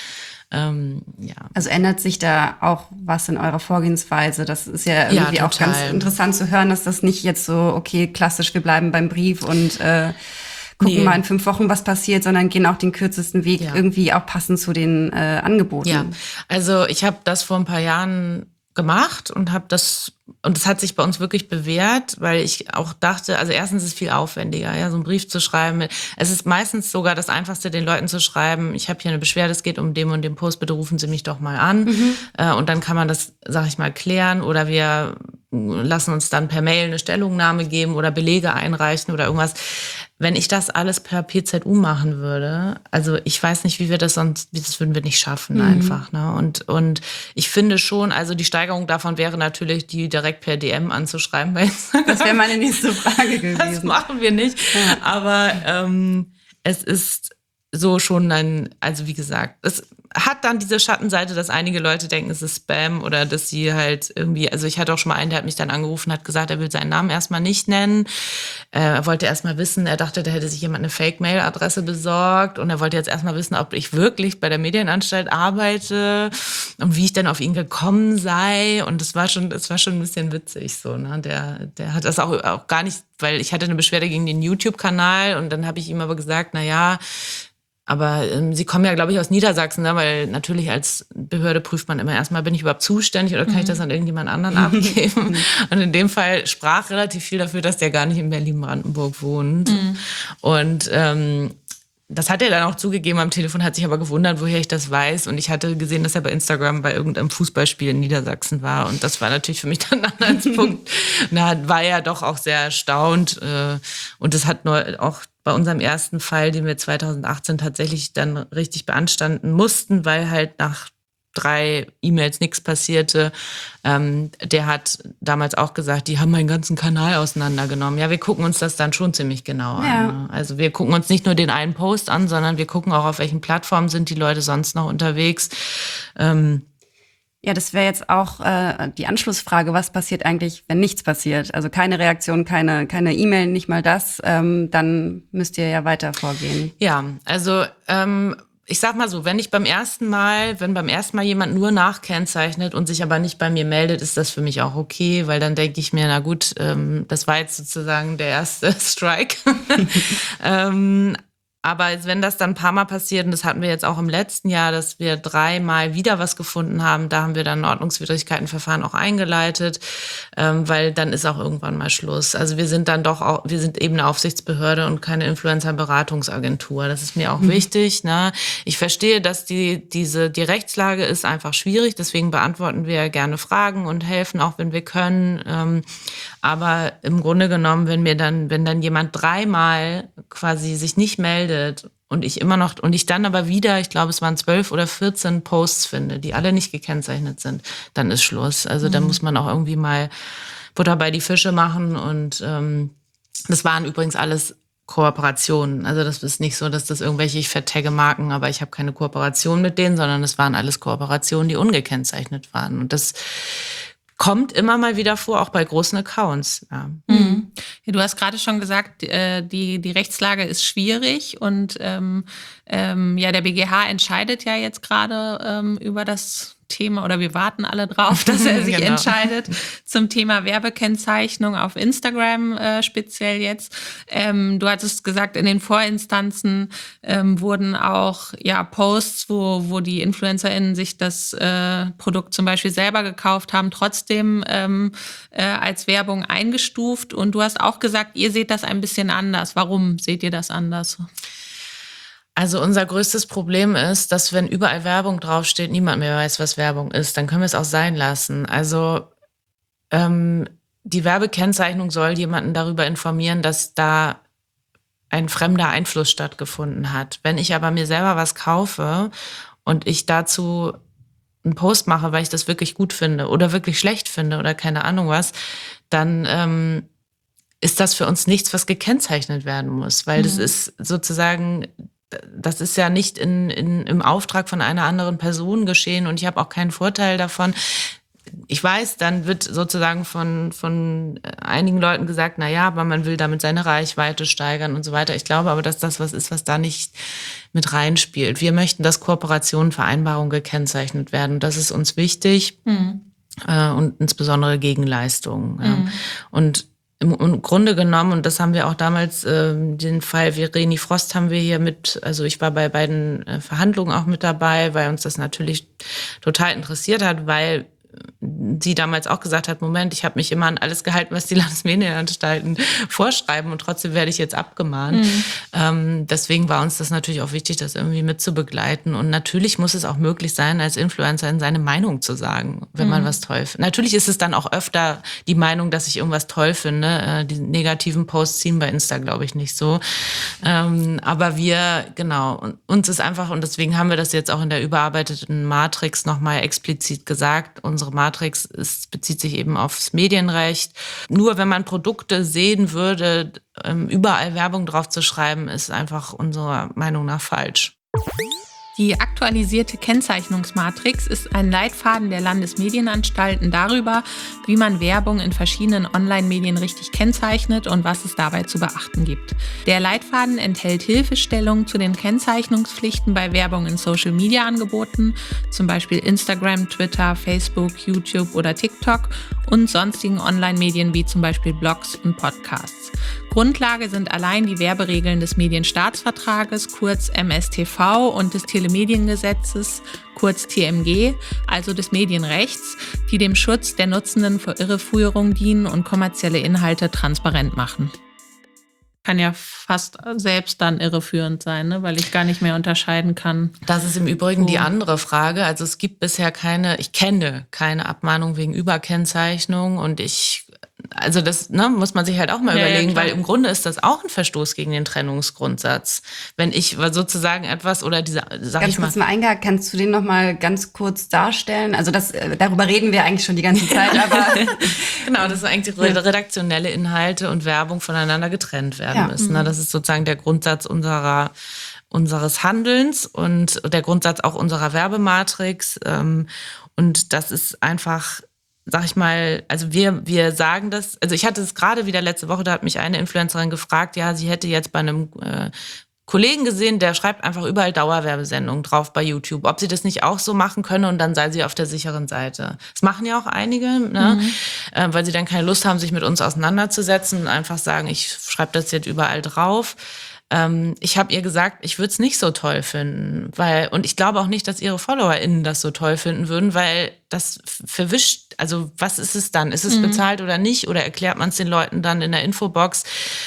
Ja. Also ändert sich da auch was in eurer Vorgehensweise? Das ist ja irgendwie auch ganz interessant zu hören, dass das nicht jetzt so, okay, klassisch, wir bleiben beim Brief und gucken mal in 5 Wochen, was passiert, sondern gehen auch den kürzesten Weg irgendwie auch passend zu den Angeboten. Ja, also ich habe das vor ein paar Jahren gemacht und das hat sich bei uns wirklich bewährt, weil ich auch dachte, also erstens ist es viel aufwendiger, ja, so einen Brief zu schreiben. Es ist meistens sogar das Einfachste, den Leuten zu schreiben, ich habe hier eine Beschwerde, es geht um dem und dem Post, bitte rufen Sie mich doch mal an. Und dann kann man das, sag ich mal, klären oder wir lassen uns dann per Mail eine Stellungnahme geben oder Belege einreichen oder irgendwas. Wenn ich das alles per PZU machen würde, also ich weiß nicht, wie das würden wir nicht schaffen einfach. Ne? Und ich finde schon, also die Steigerung davon wäre natürlich, die direkt per DM anzuschreiben. Weil das wäre meine nächste Frage gewesen. Das machen wir nicht. Ja. Aber es ist so schon also wie gesagt, es hat dann diese Schattenseite, dass einige Leute denken, es ist Spam oder dass sie halt irgendwie, also ich hatte auch schon mal einen, der hat mich dann angerufen, hat gesagt, er will seinen Namen erstmal nicht nennen. Er wollte erstmal wissen, er dachte, da hätte sich jemand eine Fake-Mail-Adresse besorgt und er wollte jetzt erstmal wissen, ob ich wirklich bei der Medienanstalt arbeite und wie ich denn auf ihn gekommen sei. Und das war schon ein bisschen witzig so, ne? Der hat das auch gar nicht, weil ich hatte eine Beschwerde gegen den YouTube-Kanal und dann habe ich ihm aber gesagt, aber Sie kommen ja, glaube ich, aus Niedersachsen, ne? Weil natürlich als Behörde prüft man immer erstmal, bin ich überhaupt zuständig oder kann ich das an irgendjemand anderen abgeben? Und in dem Fall sprach relativ viel dafür, dass der gar nicht in Berlin-Brandenburg wohnt. Und das hat er dann auch zugegeben am Telefon, hat sich aber gewundert, woher ich das weiß. Und ich hatte gesehen, dass er bei Instagram bei irgendeinem Fußballspiel in Niedersachsen war. Und das war natürlich für mich dann ein Anhaltspunkt. Da war er doch auch sehr erstaunt. Und das hat nur auch bei unserem ersten Fall, den wir 2018 tatsächlich dann richtig beanstanden mussten, weil halt nach 3 E-Mails nichts passierte. Der hat damals auch gesagt, die haben meinen ganzen Kanal auseinandergenommen. Ja, wir gucken uns das dann schon ziemlich genau an. Ne? Also wir gucken uns nicht nur den einen Post an, sondern wir gucken auch, auf welchen Plattformen sind die Leute sonst noch unterwegs. Ja, das wäre jetzt auch die Anschlussfrage, was passiert eigentlich, wenn nichts passiert? Also keine Reaktion, keine E-Mail, nicht mal das, dann müsst ihr ja weiter vorgehen. Ja, also ich sag mal so, wenn beim ersten Mal jemand nur nachkennzeichnet und sich aber nicht bei mir meldet, ist das für mich auch okay, weil dann denke ich mir, na gut, das war jetzt sozusagen der erste Strike. Aber wenn das dann ein paar Mal passiert, und das hatten wir jetzt auch im letzten Jahr, dass wir 3 Mal wieder was gefunden haben, da haben wir dann ein Ordnungswidrigkeitenverfahren auch eingeleitet, weil dann ist auch irgendwann mal Schluss. Also wir sind eben eine Aufsichtsbehörde und keine Influencer-Beratungsagentur. Das ist mir auch wichtig. Ne? Ich verstehe, dass die Rechtslage ist einfach schwierig, deswegen beantworten wir gerne Fragen und helfen auch, wenn wir können. Aber im Grunde genommen, wenn dann jemand 3 Mal quasi sich nicht meldet und ich dann aber wieder, ich glaube, es waren 12 oder 14 Posts finde, die alle nicht gekennzeichnet sind, dann ist Schluss. Also dann muss man auch irgendwie mal Butter bei die Fische machen und das waren übrigens alles Kooperationen. Also das ist nicht so, dass das irgendwelche, ich vertagge Marken, aber ich habe keine Kooperation mit denen, sondern es waren alles Kooperationen, die ungekennzeichnet waren. Und das kommt immer mal wieder vor, auch bei großen Accounts. Ja. Ja, du hast gerade schon gesagt, die Rechtslage ist schwierig und der BGH entscheidet ja jetzt gerade über das Thema oder wir warten alle drauf, dass er sich entscheidet zum Thema Werbekennzeichnung auf Instagram speziell jetzt. Du hattest gesagt, in den Vorinstanzen wurden auch Posts, wo die InfluencerInnen sich das Produkt zum Beispiel selber gekauft haben, trotzdem als Werbung eingestuft. Und du hast auch gesagt, ihr seht das ein bisschen anders. Warum seht ihr das anders? Also unser größtes Problem ist, dass wenn überall Werbung draufsteht, niemand mehr weiß, was Werbung ist. Dann können wir es auch sein lassen. Also die Werbekennzeichnung soll jemanden darüber informieren, dass da ein fremder Einfluss stattgefunden hat. Wenn ich aber mir selber was kaufe und ich dazu einen Post mache, weil ich das wirklich gut finde oder wirklich schlecht finde oder keine Ahnung was, dann ist das für uns nichts, was gekennzeichnet werden muss. Weil das ist sozusagen das ist ja nicht im Auftrag von einer anderen Person geschehen und ich habe auch keinen Vorteil davon. Ich weiß, dann wird sozusagen von einigen Leuten gesagt, na ja, aber man will damit seine Reichweite steigern und so weiter. Ich glaube aber, dass das was ist, was da nicht mit reinspielt. Wir möchten, dass Kooperationen, Vereinbarungen gekennzeichnet werden. Das ist uns wichtig und insbesondere Gegenleistungen. Ja. Und im Grunde genommen, und das haben wir auch damals, den Fall Vereni Frost haben wir hier also ich war bei beiden Verhandlungen auch mit dabei, weil uns das natürlich total interessiert hat, weil sie damals auch gesagt hat, Moment, ich habe mich immer an alles gehalten, was die Landesmedienanstalten vorschreiben und trotzdem werde ich jetzt abgemahnt. Deswegen war uns das natürlich auch wichtig, das irgendwie mitzubegleiten. Und natürlich muss es auch möglich sein, als Influencer seine Meinung zu sagen, wenn man was toll findet. Natürlich ist es dann auch öfter die Meinung, dass ich irgendwas toll finde. Die negativen Posts ziehen bei Insta, glaube ich, nicht so. Aber uns ist einfach, und deswegen haben wir das jetzt auch in der überarbeiteten Matrix nochmal explizit gesagt, unsere Matrix bezieht sich eben aufs Medienrecht. Nur wenn man Produkte sehen würde, überall Werbung drauf zu schreiben, ist einfach unserer Meinung nach falsch. Die aktualisierte Kennzeichnungsmatrix ist ein Leitfaden der Landesmedienanstalten darüber, wie man Werbung in verschiedenen Online-Medien richtig kennzeichnet und was es dabei zu beachten gibt. Der Leitfaden enthält Hilfestellungen zu den Kennzeichnungspflichten bei Werbung in Social-Media-Angeboten, zum Beispiel Instagram, Twitter, Facebook, YouTube oder TikTok und sonstigen Online-Medien wie zum Beispiel Blogs und Podcasts. Grundlage sind allein die Werberegeln des Medienstaatsvertrages, kurz MSTV, und des Telemediengesetzes, kurz TMG, also des Medienrechts, die dem Schutz der Nutzenden vor Irreführung dienen und kommerzielle Inhalte transparent machen. Kann ja fast selbst dann irreführend sein, ne? Weil ich gar nicht mehr unterscheiden kann. Das ist im Übrigen die andere Frage. Also es gibt bisher ich kenne keine Abmahnung wegen Überkennzeichnung und also das muss man sich halt auch mal überlegen, weil im Grunde ist das auch ein Verstoß gegen den Trennungsgrundsatz. Wenn ich sozusagen etwas oder Ganz kurz mal eingehakt, kannst du den noch mal ganz kurz darstellen? Also darüber reden wir eigentlich schon die ganze Zeit, aber genau, das sind eigentlich redaktionelle Inhalte und Werbung voneinander getrennt werden müssen. Das ist sozusagen der Grundsatz unseres Handelns und der Grundsatz auch unserer Werbematrix. Und das ist einfach, sag ich mal, also wir sagen das, also ich hatte es gerade wieder letzte Woche, da hat mich eine Influencerin gefragt, ja, sie hätte jetzt bei einem Kollegen gesehen, der schreibt einfach überall Dauerwerbesendungen drauf bei YouTube, ob sie das nicht auch so machen könne und dann sei sie auf der sicheren Seite. Das machen ja auch einige, weil sie dann keine Lust haben, sich mit uns auseinanderzusetzen und einfach sagen, ich schreibe das jetzt überall drauf. Ich habe ihr gesagt, ich würde es nicht so toll finden, und ich glaube auch nicht, dass ihre FollowerInnen das so toll finden würden, weil das verwischt, also was ist es dann? Ist es bezahlt oder nicht? Oder erklärt man es den Leuten dann in der Infobox?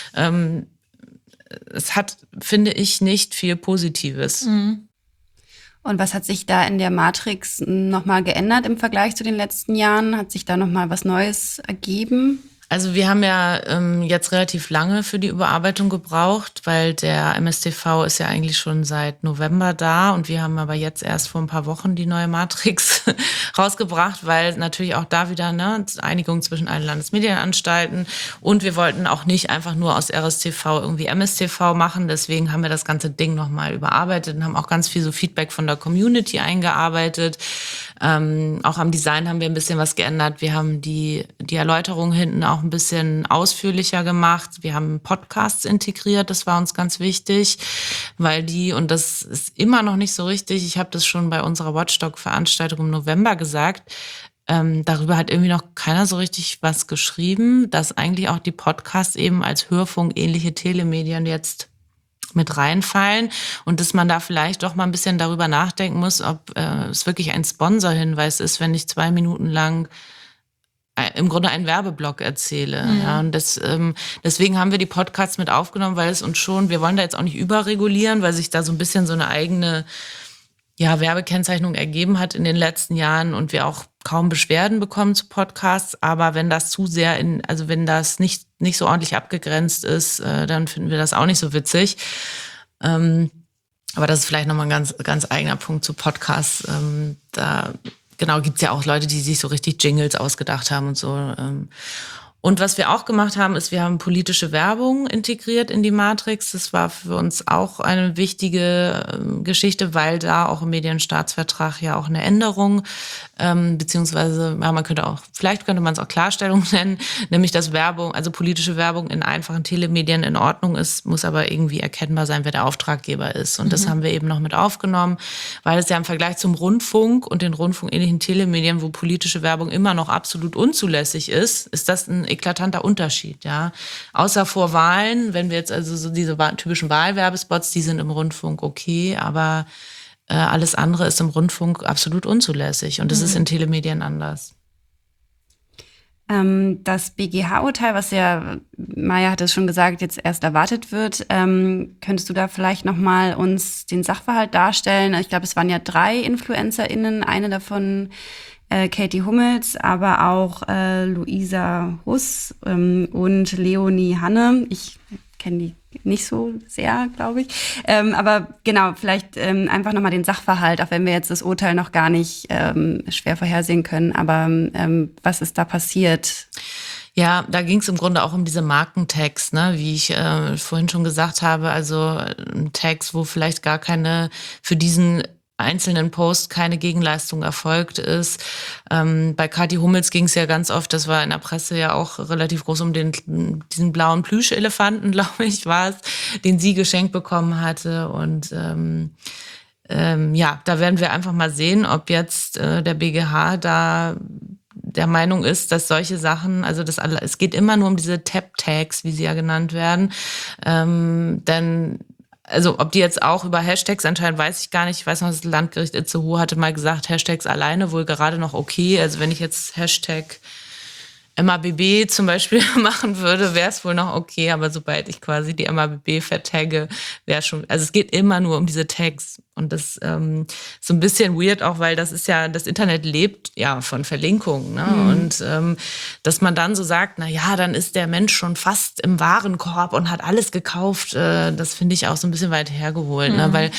Es hat, finde ich, nicht viel Positives. Und was hat sich da in der Matrix nochmal geändert im Vergleich zu den letzten Jahren? Hat sich da nochmal was Neues ergeben? Also wir haben ja jetzt relativ lange für die Überarbeitung gebraucht, weil der MSTV ist ja eigentlich schon seit November da und wir haben aber jetzt erst vor ein paar Wochen die neue Matrix rausgebracht, weil natürlich auch da wieder Einigung zwischen allen Landesmedienanstalten und wir wollten auch nicht einfach nur aus RStV irgendwie MSTV machen, deswegen haben wir das ganze Ding nochmal überarbeitet und haben auch ganz viel so Feedback von der Community eingearbeitet. Auch am Design haben wir ein bisschen was geändert. Wir haben die Erläuterung hinten auch ein bisschen ausführlicher gemacht. Wir haben Podcasts integriert, das war uns ganz wichtig, weil und das ist immer noch nicht so richtig, ich habe das schon bei unserer Watchdog-Veranstaltung im November gesagt, darüber hat irgendwie noch keiner so richtig was geschrieben, dass eigentlich auch die Podcasts eben als Hörfunk ähnliche Telemedien jetzt mit reinfallen und dass man da vielleicht doch mal ein bisschen darüber nachdenken muss, ob es wirklich ein Sponsorhinweis ist, wenn ich 2 Minuten lang im Grunde einen Werbeblock erzähle. Ja, und deswegen haben wir die Podcasts mit aufgenommen, weil es uns wir wollen da jetzt auch nicht überregulieren, weil sich da so ein bisschen so eine eigene Werbekennzeichnung ergeben hat in den letzten Jahren und wir auch kaum Beschwerden bekommen zu Podcasts. Aber wenn das zu sehr wenn das nicht so ordentlich abgegrenzt ist, dann finden wir das auch nicht so witzig. Aber das ist vielleicht nochmal ein ganz, ganz eigener Punkt zu Podcasts. Da gibt's ja auch Leute, die sich so richtig Jingles ausgedacht haben und so. Und was wir auch gemacht haben, ist, wir haben politische Werbung integriert in die Matrix. Das war für uns auch eine wichtige Geschichte, weil da auch im Medienstaatsvertrag ja auch eine Änderung, beziehungsweise, ja, vielleicht könnte man es auch Klarstellung nennen, nämlich dass Werbung, also politische Werbung in einfachen Telemedien in Ordnung ist, muss aber irgendwie erkennbar sein, wer der Auftraggeber ist. Und das haben wir eben noch mit aufgenommen, weil es ja im Vergleich zum Rundfunk und den rundfunkähnlichen Telemedien, wo politische Werbung immer noch absolut unzulässig ist das ein eklatanter Unterschied, ja. Außer vor Wahlen, wenn wir jetzt also so diese typischen Wahlwerbespots, die sind im Rundfunk okay, aber alles andere ist im Rundfunk absolut unzulässig und das ist in Telemedien anders. Das BGH-Urteil, was ja, Maja hat es schon gesagt, jetzt erst erwartet wird, könntest du da vielleicht nochmal uns den Sachverhalt darstellen? Ich glaube, es waren ja 3 InfluencerInnen, eine davon Katie Hummels, aber auch Luisa Huss und Leonie Hanne. Ich kenne die nicht so sehr, glaube ich. Aber genau, vielleicht einfach nochmal den Sachverhalt, auch wenn wir jetzt das Urteil noch gar nicht schwer vorhersehen können. Aber was ist da passiert? Ja, da ging es im Grunde auch um diese Markentags, ne? Wie ich vorhin schon gesagt habe. Also Tags, wo vielleicht gar keine für diesen einzelnen Post keine Gegenleistung erfolgt ist. Bei Kathi Hummels ging es ja ganz oft, das war in der Presse ja auch relativ groß, um diesen blauen Plüschelefanten, glaube ich, war es, den sie geschenkt bekommen hatte. Und ja, da werden wir einfach mal sehen, ob jetzt der BGH da der Meinung ist, dass solche Sachen, also es geht immer nur um diese Tap-Tags, wie sie ja genannt werden, denn also ob die jetzt auch über Hashtags entscheiden, weiß ich gar nicht. Ich weiß noch, das Landgericht Itzehoe hatte mal gesagt, Hashtags alleine wohl gerade noch okay. Also wenn ich jetzt Hashtag MABB zum Beispiel machen würde, wäre es wohl noch okay. Aber sobald ich quasi die MABB vertagge, wäre schon, also es geht immer nur um diese Tags. Und das ist so ein bisschen weird auch, weil das ist ja, das Internet lebt ja von Verlinkungen. Ne? Und dass man dann so sagt, na ja, dann ist der Mensch schon fast im Warenkorb und hat alles gekauft, das finde ich auch so ein bisschen weit hergeholt. Ne? Weil,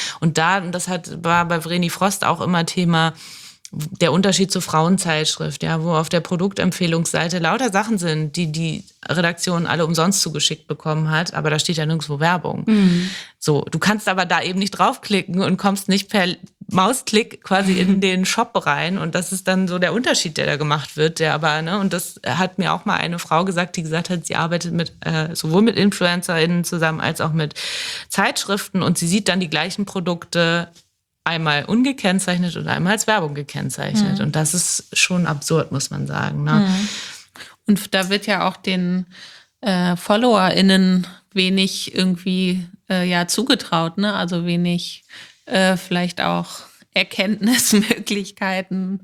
war bei Vreni Frost auch immer Thema, der Unterschied zur Frauenzeitschrift, ja, wo auf der Produktempfehlungsseite lauter Sachen sind, die Redaktion alle umsonst zugeschickt bekommen hat, aber da steht ja nirgendwo Werbung. So, du kannst aber da eben nicht draufklicken und kommst nicht per Mausklick quasi in den Shop rein und das ist dann so der Unterschied, der da gemacht wird, der aber, ne, und das hat mir auch mal eine Frau gesagt, die gesagt hat, sie arbeitet sowohl mit InfluencerInnen zusammen als auch mit Zeitschriften und sie sieht dann die gleichen Produkte einmal ungekennzeichnet und einmal als Werbung gekennzeichnet. Und das ist schon absurd, muss man sagen. Ne? Und da wird ja auch den FollowerInnen wenig irgendwie zugetraut, ne? Also wenig vielleicht auch Erkenntnismöglichkeiten.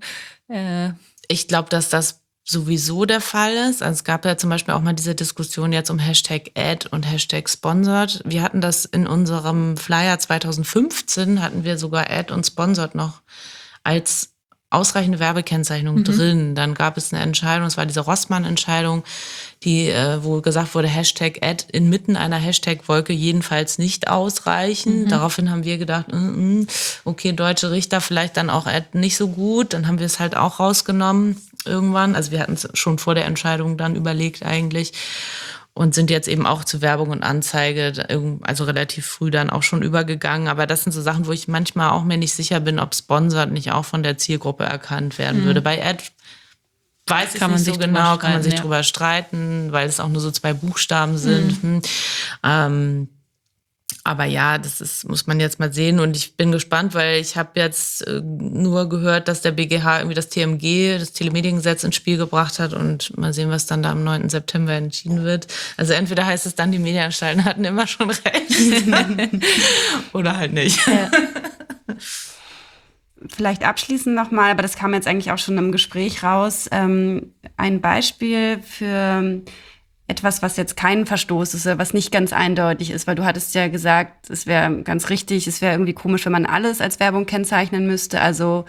Ich glaube, dass das sowieso der Fall ist. Also es gab ja zum Beispiel auch mal diese Diskussion jetzt um Hashtag Ad und Hashtag Sponsored. Wir hatten das in unserem Flyer 2015, hatten wir sogar Ad und Sponsored noch als ausreichende Werbekennzeichnung drin. Dann gab es eine Entscheidung, es war diese Rossmann-Entscheidung, wo gesagt wurde, Hashtag Ad inmitten einer Hashtag-Wolke jedenfalls nicht ausreichen. Daraufhin haben wir gedacht, okay, deutsche Richter vielleicht dann auch Ad nicht so gut. Dann haben wir es halt auch rausgenommen irgendwann. Also wir hatten es schon vor der Entscheidung dann überlegt eigentlich. Und sind jetzt eben auch zu Werbung und Anzeige, also relativ früh dann auch schon übergegangen. Aber das sind so Sachen, wo ich manchmal auch mir nicht sicher bin, ob Sponsored nicht auch von der Zielgruppe erkannt werden würde. Bei Ad weiß ich nicht so genau, kann man sich drüber streiten, weil es auch nur so 2 Buchstaben sind. Aber ja, muss man jetzt mal sehen. Und ich bin gespannt, weil ich habe jetzt nur gehört, dass der BGH irgendwie das TMG, das Telemediengesetz, ins Spiel gebracht hat. Und mal sehen, was dann da am 9. September entschieden wird. Also entweder heißt es dann, die Medienanstalten hatten immer schon recht. Oder halt nicht. Ja. Vielleicht abschließend nochmal, aber das kam jetzt eigentlich auch schon im Gespräch raus, ein Beispiel für etwas, was jetzt kein Verstoß ist, was nicht ganz eindeutig ist, weil du hattest ja gesagt, es wäre ganz richtig, es wäre irgendwie komisch, wenn man alles als Werbung kennzeichnen müsste. Also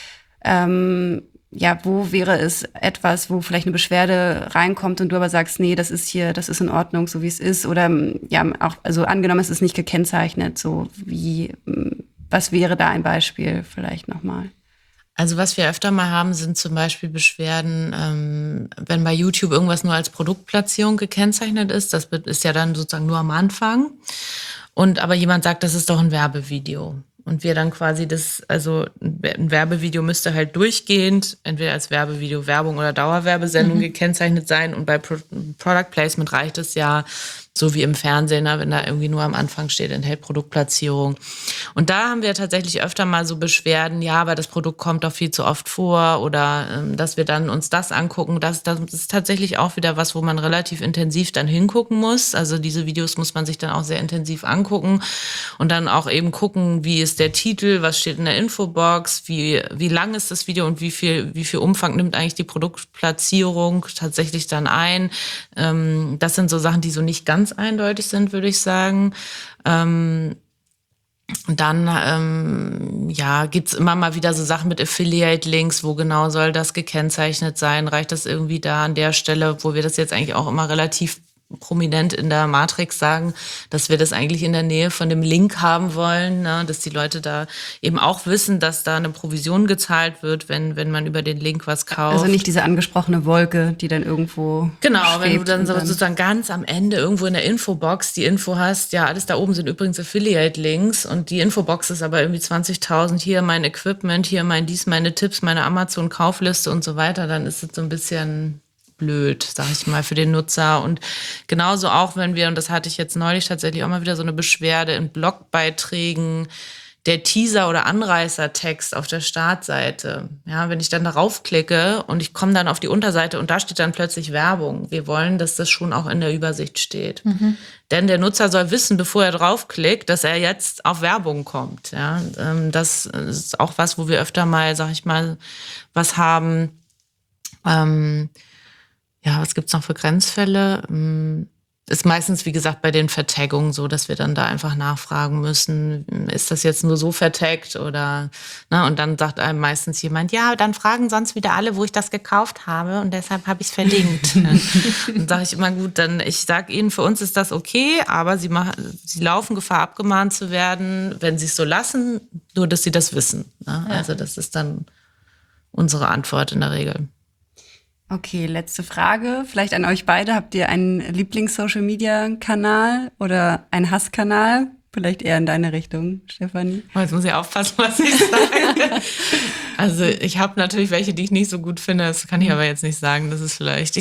wo wäre es etwas, wo vielleicht eine Beschwerde reinkommt und du aber sagst, nee, das ist in Ordnung, so wie es ist, oder auch, also angenommen, es ist nicht gekennzeichnet, so wie, was wäre da ein Beispiel vielleicht nochmal? Also was wir öfter mal haben, sind zum Beispiel Beschwerden, wenn bei YouTube irgendwas nur als Produktplatzierung gekennzeichnet ist. Das ist ja dann sozusagen nur am Anfang. Aber jemand sagt, das ist doch ein Werbevideo. Und wir dann quasi ein Werbevideo müsste halt durchgehend entweder als Werbevideo, Werbung oder Dauerwerbesendung gekennzeichnet sein. Und bei Product Placement reicht es ja, so wie im Fernsehen, wenn da irgendwie nur am Anfang steht, enthält Produktplatzierung. Und da haben wir tatsächlich öfter mal so Beschwerden, ja, aber das Produkt kommt doch viel zu oft vor oder dass wir dann uns das angucken. Das ist tatsächlich auch wieder was, wo man relativ intensiv dann hingucken muss. Also diese Videos muss man sich dann auch sehr intensiv angucken und dann auch eben gucken, wie ist der Titel, was steht in der Infobox, wie lang ist das Video und wie viel Umfang nimmt eigentlich die Produktplatzierung tatsächlich dann ein. Das sind so Sachen, die so nicht ganz eindeutig sind, würde ich sagen. Dann gibt's immer mal wieder so Sachen mit Affiliate-Links, wo genau soll das gekennzeichnet sein? Reicht das irgendwie da an der Stelle, wo wir das jetzt eigentlich auch immer relativ prominent in der Matrix sagen, dass wir das eigentlich in der Nähe von dem Link haben wollen, ne? Dass die Leute da eben auch wissen, dass da eine Provision gezahlt wird, wenn man über den Link was kauft. Also nicht diese angesprochene Wolke, die dann irgendwo genau, wenn du dann sozusagen ganz am Ende irgendwo in der Infobox die Info hast, ja, alles da oben sind übrigens Affiliate-Links und die Infobox ist aber irgendwie 20.000, hier mein Equipment, hier meine Tipps, meine Amazon-Kaufliste und so weiter, dann ist es so ein bisschen blöd, sag ich mal, für den Nutzer. Und genauso auch, wenn wir, und das hatte ich jetzt neulich tatsächlich auch mal wieder so eine Beschwerde in Blogbeiträgen, der Teaser- oder Anreißertext auf der Startseite. Ja, wenn ich dann darauf klicke und ich komme dann auf die Unterseite und da steht dann plötzlich Werbung. Wir wollen, dass das schon auch in der Übersicht steht. Denn der Nutzer soll wissen, bevor er draufklickt, dass er jetzt auf Werbung kommt. Ja, das ist auch was, wo wir öfter mal, sag ich mal, was haben. Was gibt's noch für Grenzfälle? Ist meistens, wie gesagt, bei den Vertaggungen so, dass wir dann da einfach nachfragen müssen, ist das jetzt nur so vertaggt oder, ne? Und dann sagt einem meistens jemand, ja, dann fragen sonst wieder alle, wo ich das gekauft habe und deshalb habe ich es verlinkt. Dann sage ich immer, gut, ich sage Ihnen, für uns ist das okay, aber Sie laufen Gefahr, abgemahnt zu werden, wenn Sie es so lassen, nur dass Sie das wissen. Ne? Ja. Also das ist dann unsere Antwort in der Regel. Okay, letzte Frage. Vielleicht an euch beide. Habt ihr einen Lieblings-Social-Media-Kanal oder einen Hasskanal? Vielleicht eher in deine Richtung, Stefanie. Jetzt muss ich aufpassen, was ich sage. Also ich habe natürlich welche, die ich nicht so gut finde. Das kann ich aber jetzt nicht sagen. Das ist vielleicht...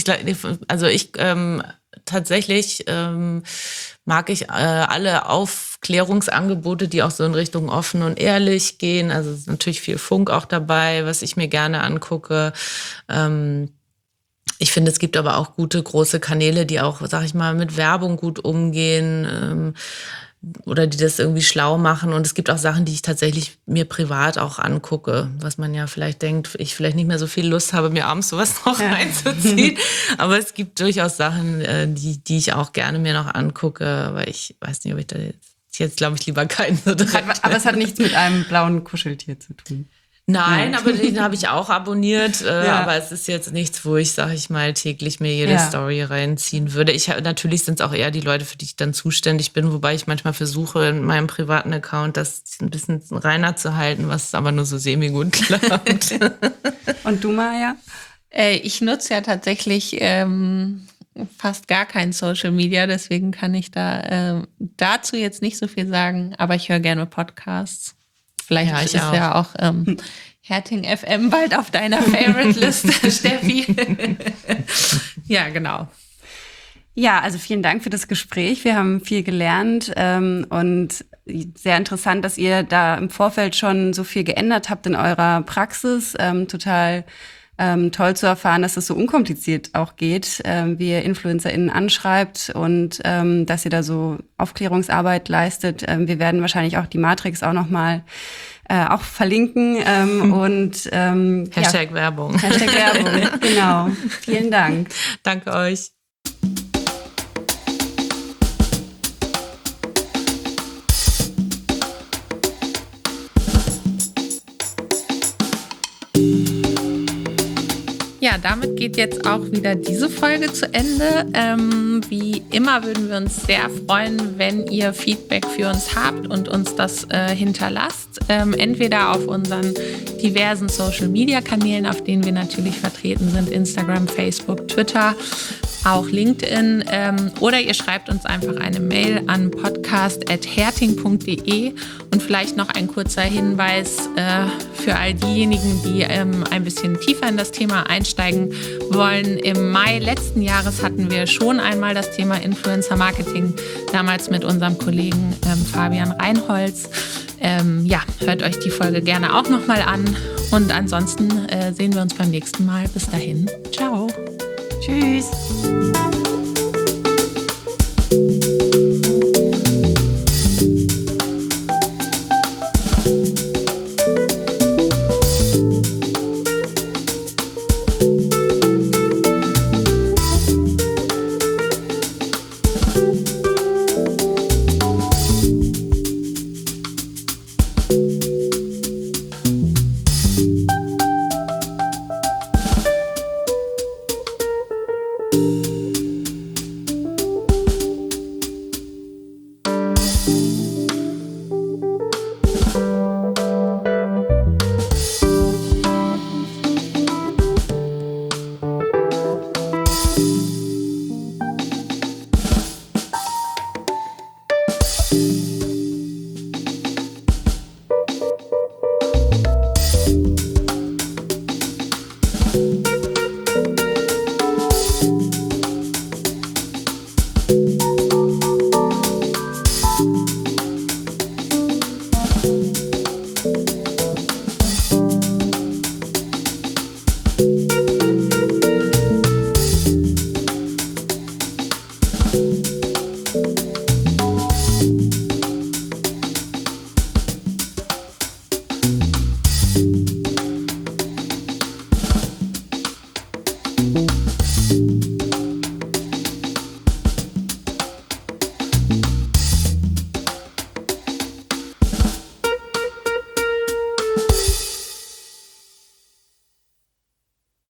Tatsächlich mag ich alle Aufklärungsangebote, die auch so in Richtung offen und ehrlich gehen. Also ist natürlich viel Funk auch dabei, was ich mir gerne angucke. Ich finde, es gibt aber auch gute, große Kanäle, die auch, sag ich mal, mit Werbung gut umgehen oder die das irgendwie schlau machen. Und es gibt auch Sachen, die ich tatsächlich mir privat auch angucke, was man ja vielleicht denkt, ich vielleicht nicht mehr so viel Lust habe, mir abends sowas noch reinzuziehen. Aber es gibt durchaus Sachen, die ich auch gerne mir noch angucke. Aber ich weiß nicht, ob ich da jetzt glaube ich, lieber keinen so direkt. Aber es hat nichts mit einem blauen Kuscheltier zu tun. Nein, aber den habe ich auch abonniert. Aber es ist jetzt nichts, wo ich, sag ich mal, täglich mir jede Story reinziehen würde. Natürlich sind es auch eher die Leute, für die ich dann zuständig bin, wobei ich manchmal versuche, in meinem privaten Account das ein bisschen reiner zu halten, was aber nur so semi-gut klappt. Und du, Maja? Ich nutze ja tatsächlich fast gar kein Social Media, deswegen kann ich dazu jetzt nicht so viel sagen, aber ich höre gerne Podcasts. Vielleicht ist ja auch Herting FM bald auf deiner Favorite-Liste, Steffi. Ja, genau. Ja, also vielen Dank für das Gespräch. Wir haben viel gelernt und sehr interessant, dass ihr da im Vorfeld schon so viel geändert habt in eurer Praxis. Total toll zu erfahren, dass es so unkompliziert auch geht, wie ihr InfluencerInnen anschreibt und dass ihr da so Aufklärungsarbeit leistet. Wir werden wahrscheinlich auch die Matrix auch nochmal auch verlinken und Hashtag Werbung. Hashtag Werbung, genau. Vielen Dank. Danke euch. Ja, Ja, damit geht jetzt auch wieder diese Folge zu Ende. Wie immer würden wir uns sehr freuen, wenn ihr Feedback für uns habt und uns das hinterlasst. Entweder auf unseren diversen Social-Media-Kanälen, auf denen wir natürlich vertreten sind, Instagram, Facebook, Twitter, auch LinkedIn. Oder ihr schreibt uns einfach eine Mail an podcast@herting.de. Und vielleicht noch ein kurzer Hinweis für all diejenigen, die ein bisschen tiefer in das Thema einsteigen wollen. Im Mai letzten Jahres hatten wir schon einmal das Thema Influencer Marketing, damals mit unserem Kollegen Fabian Reinholz. Hört euch die Folge gerne auch nochmal an. Und ansonsten sehen wir uns beim nächsten Mal. Bis dahin. Ciao. Tschüss.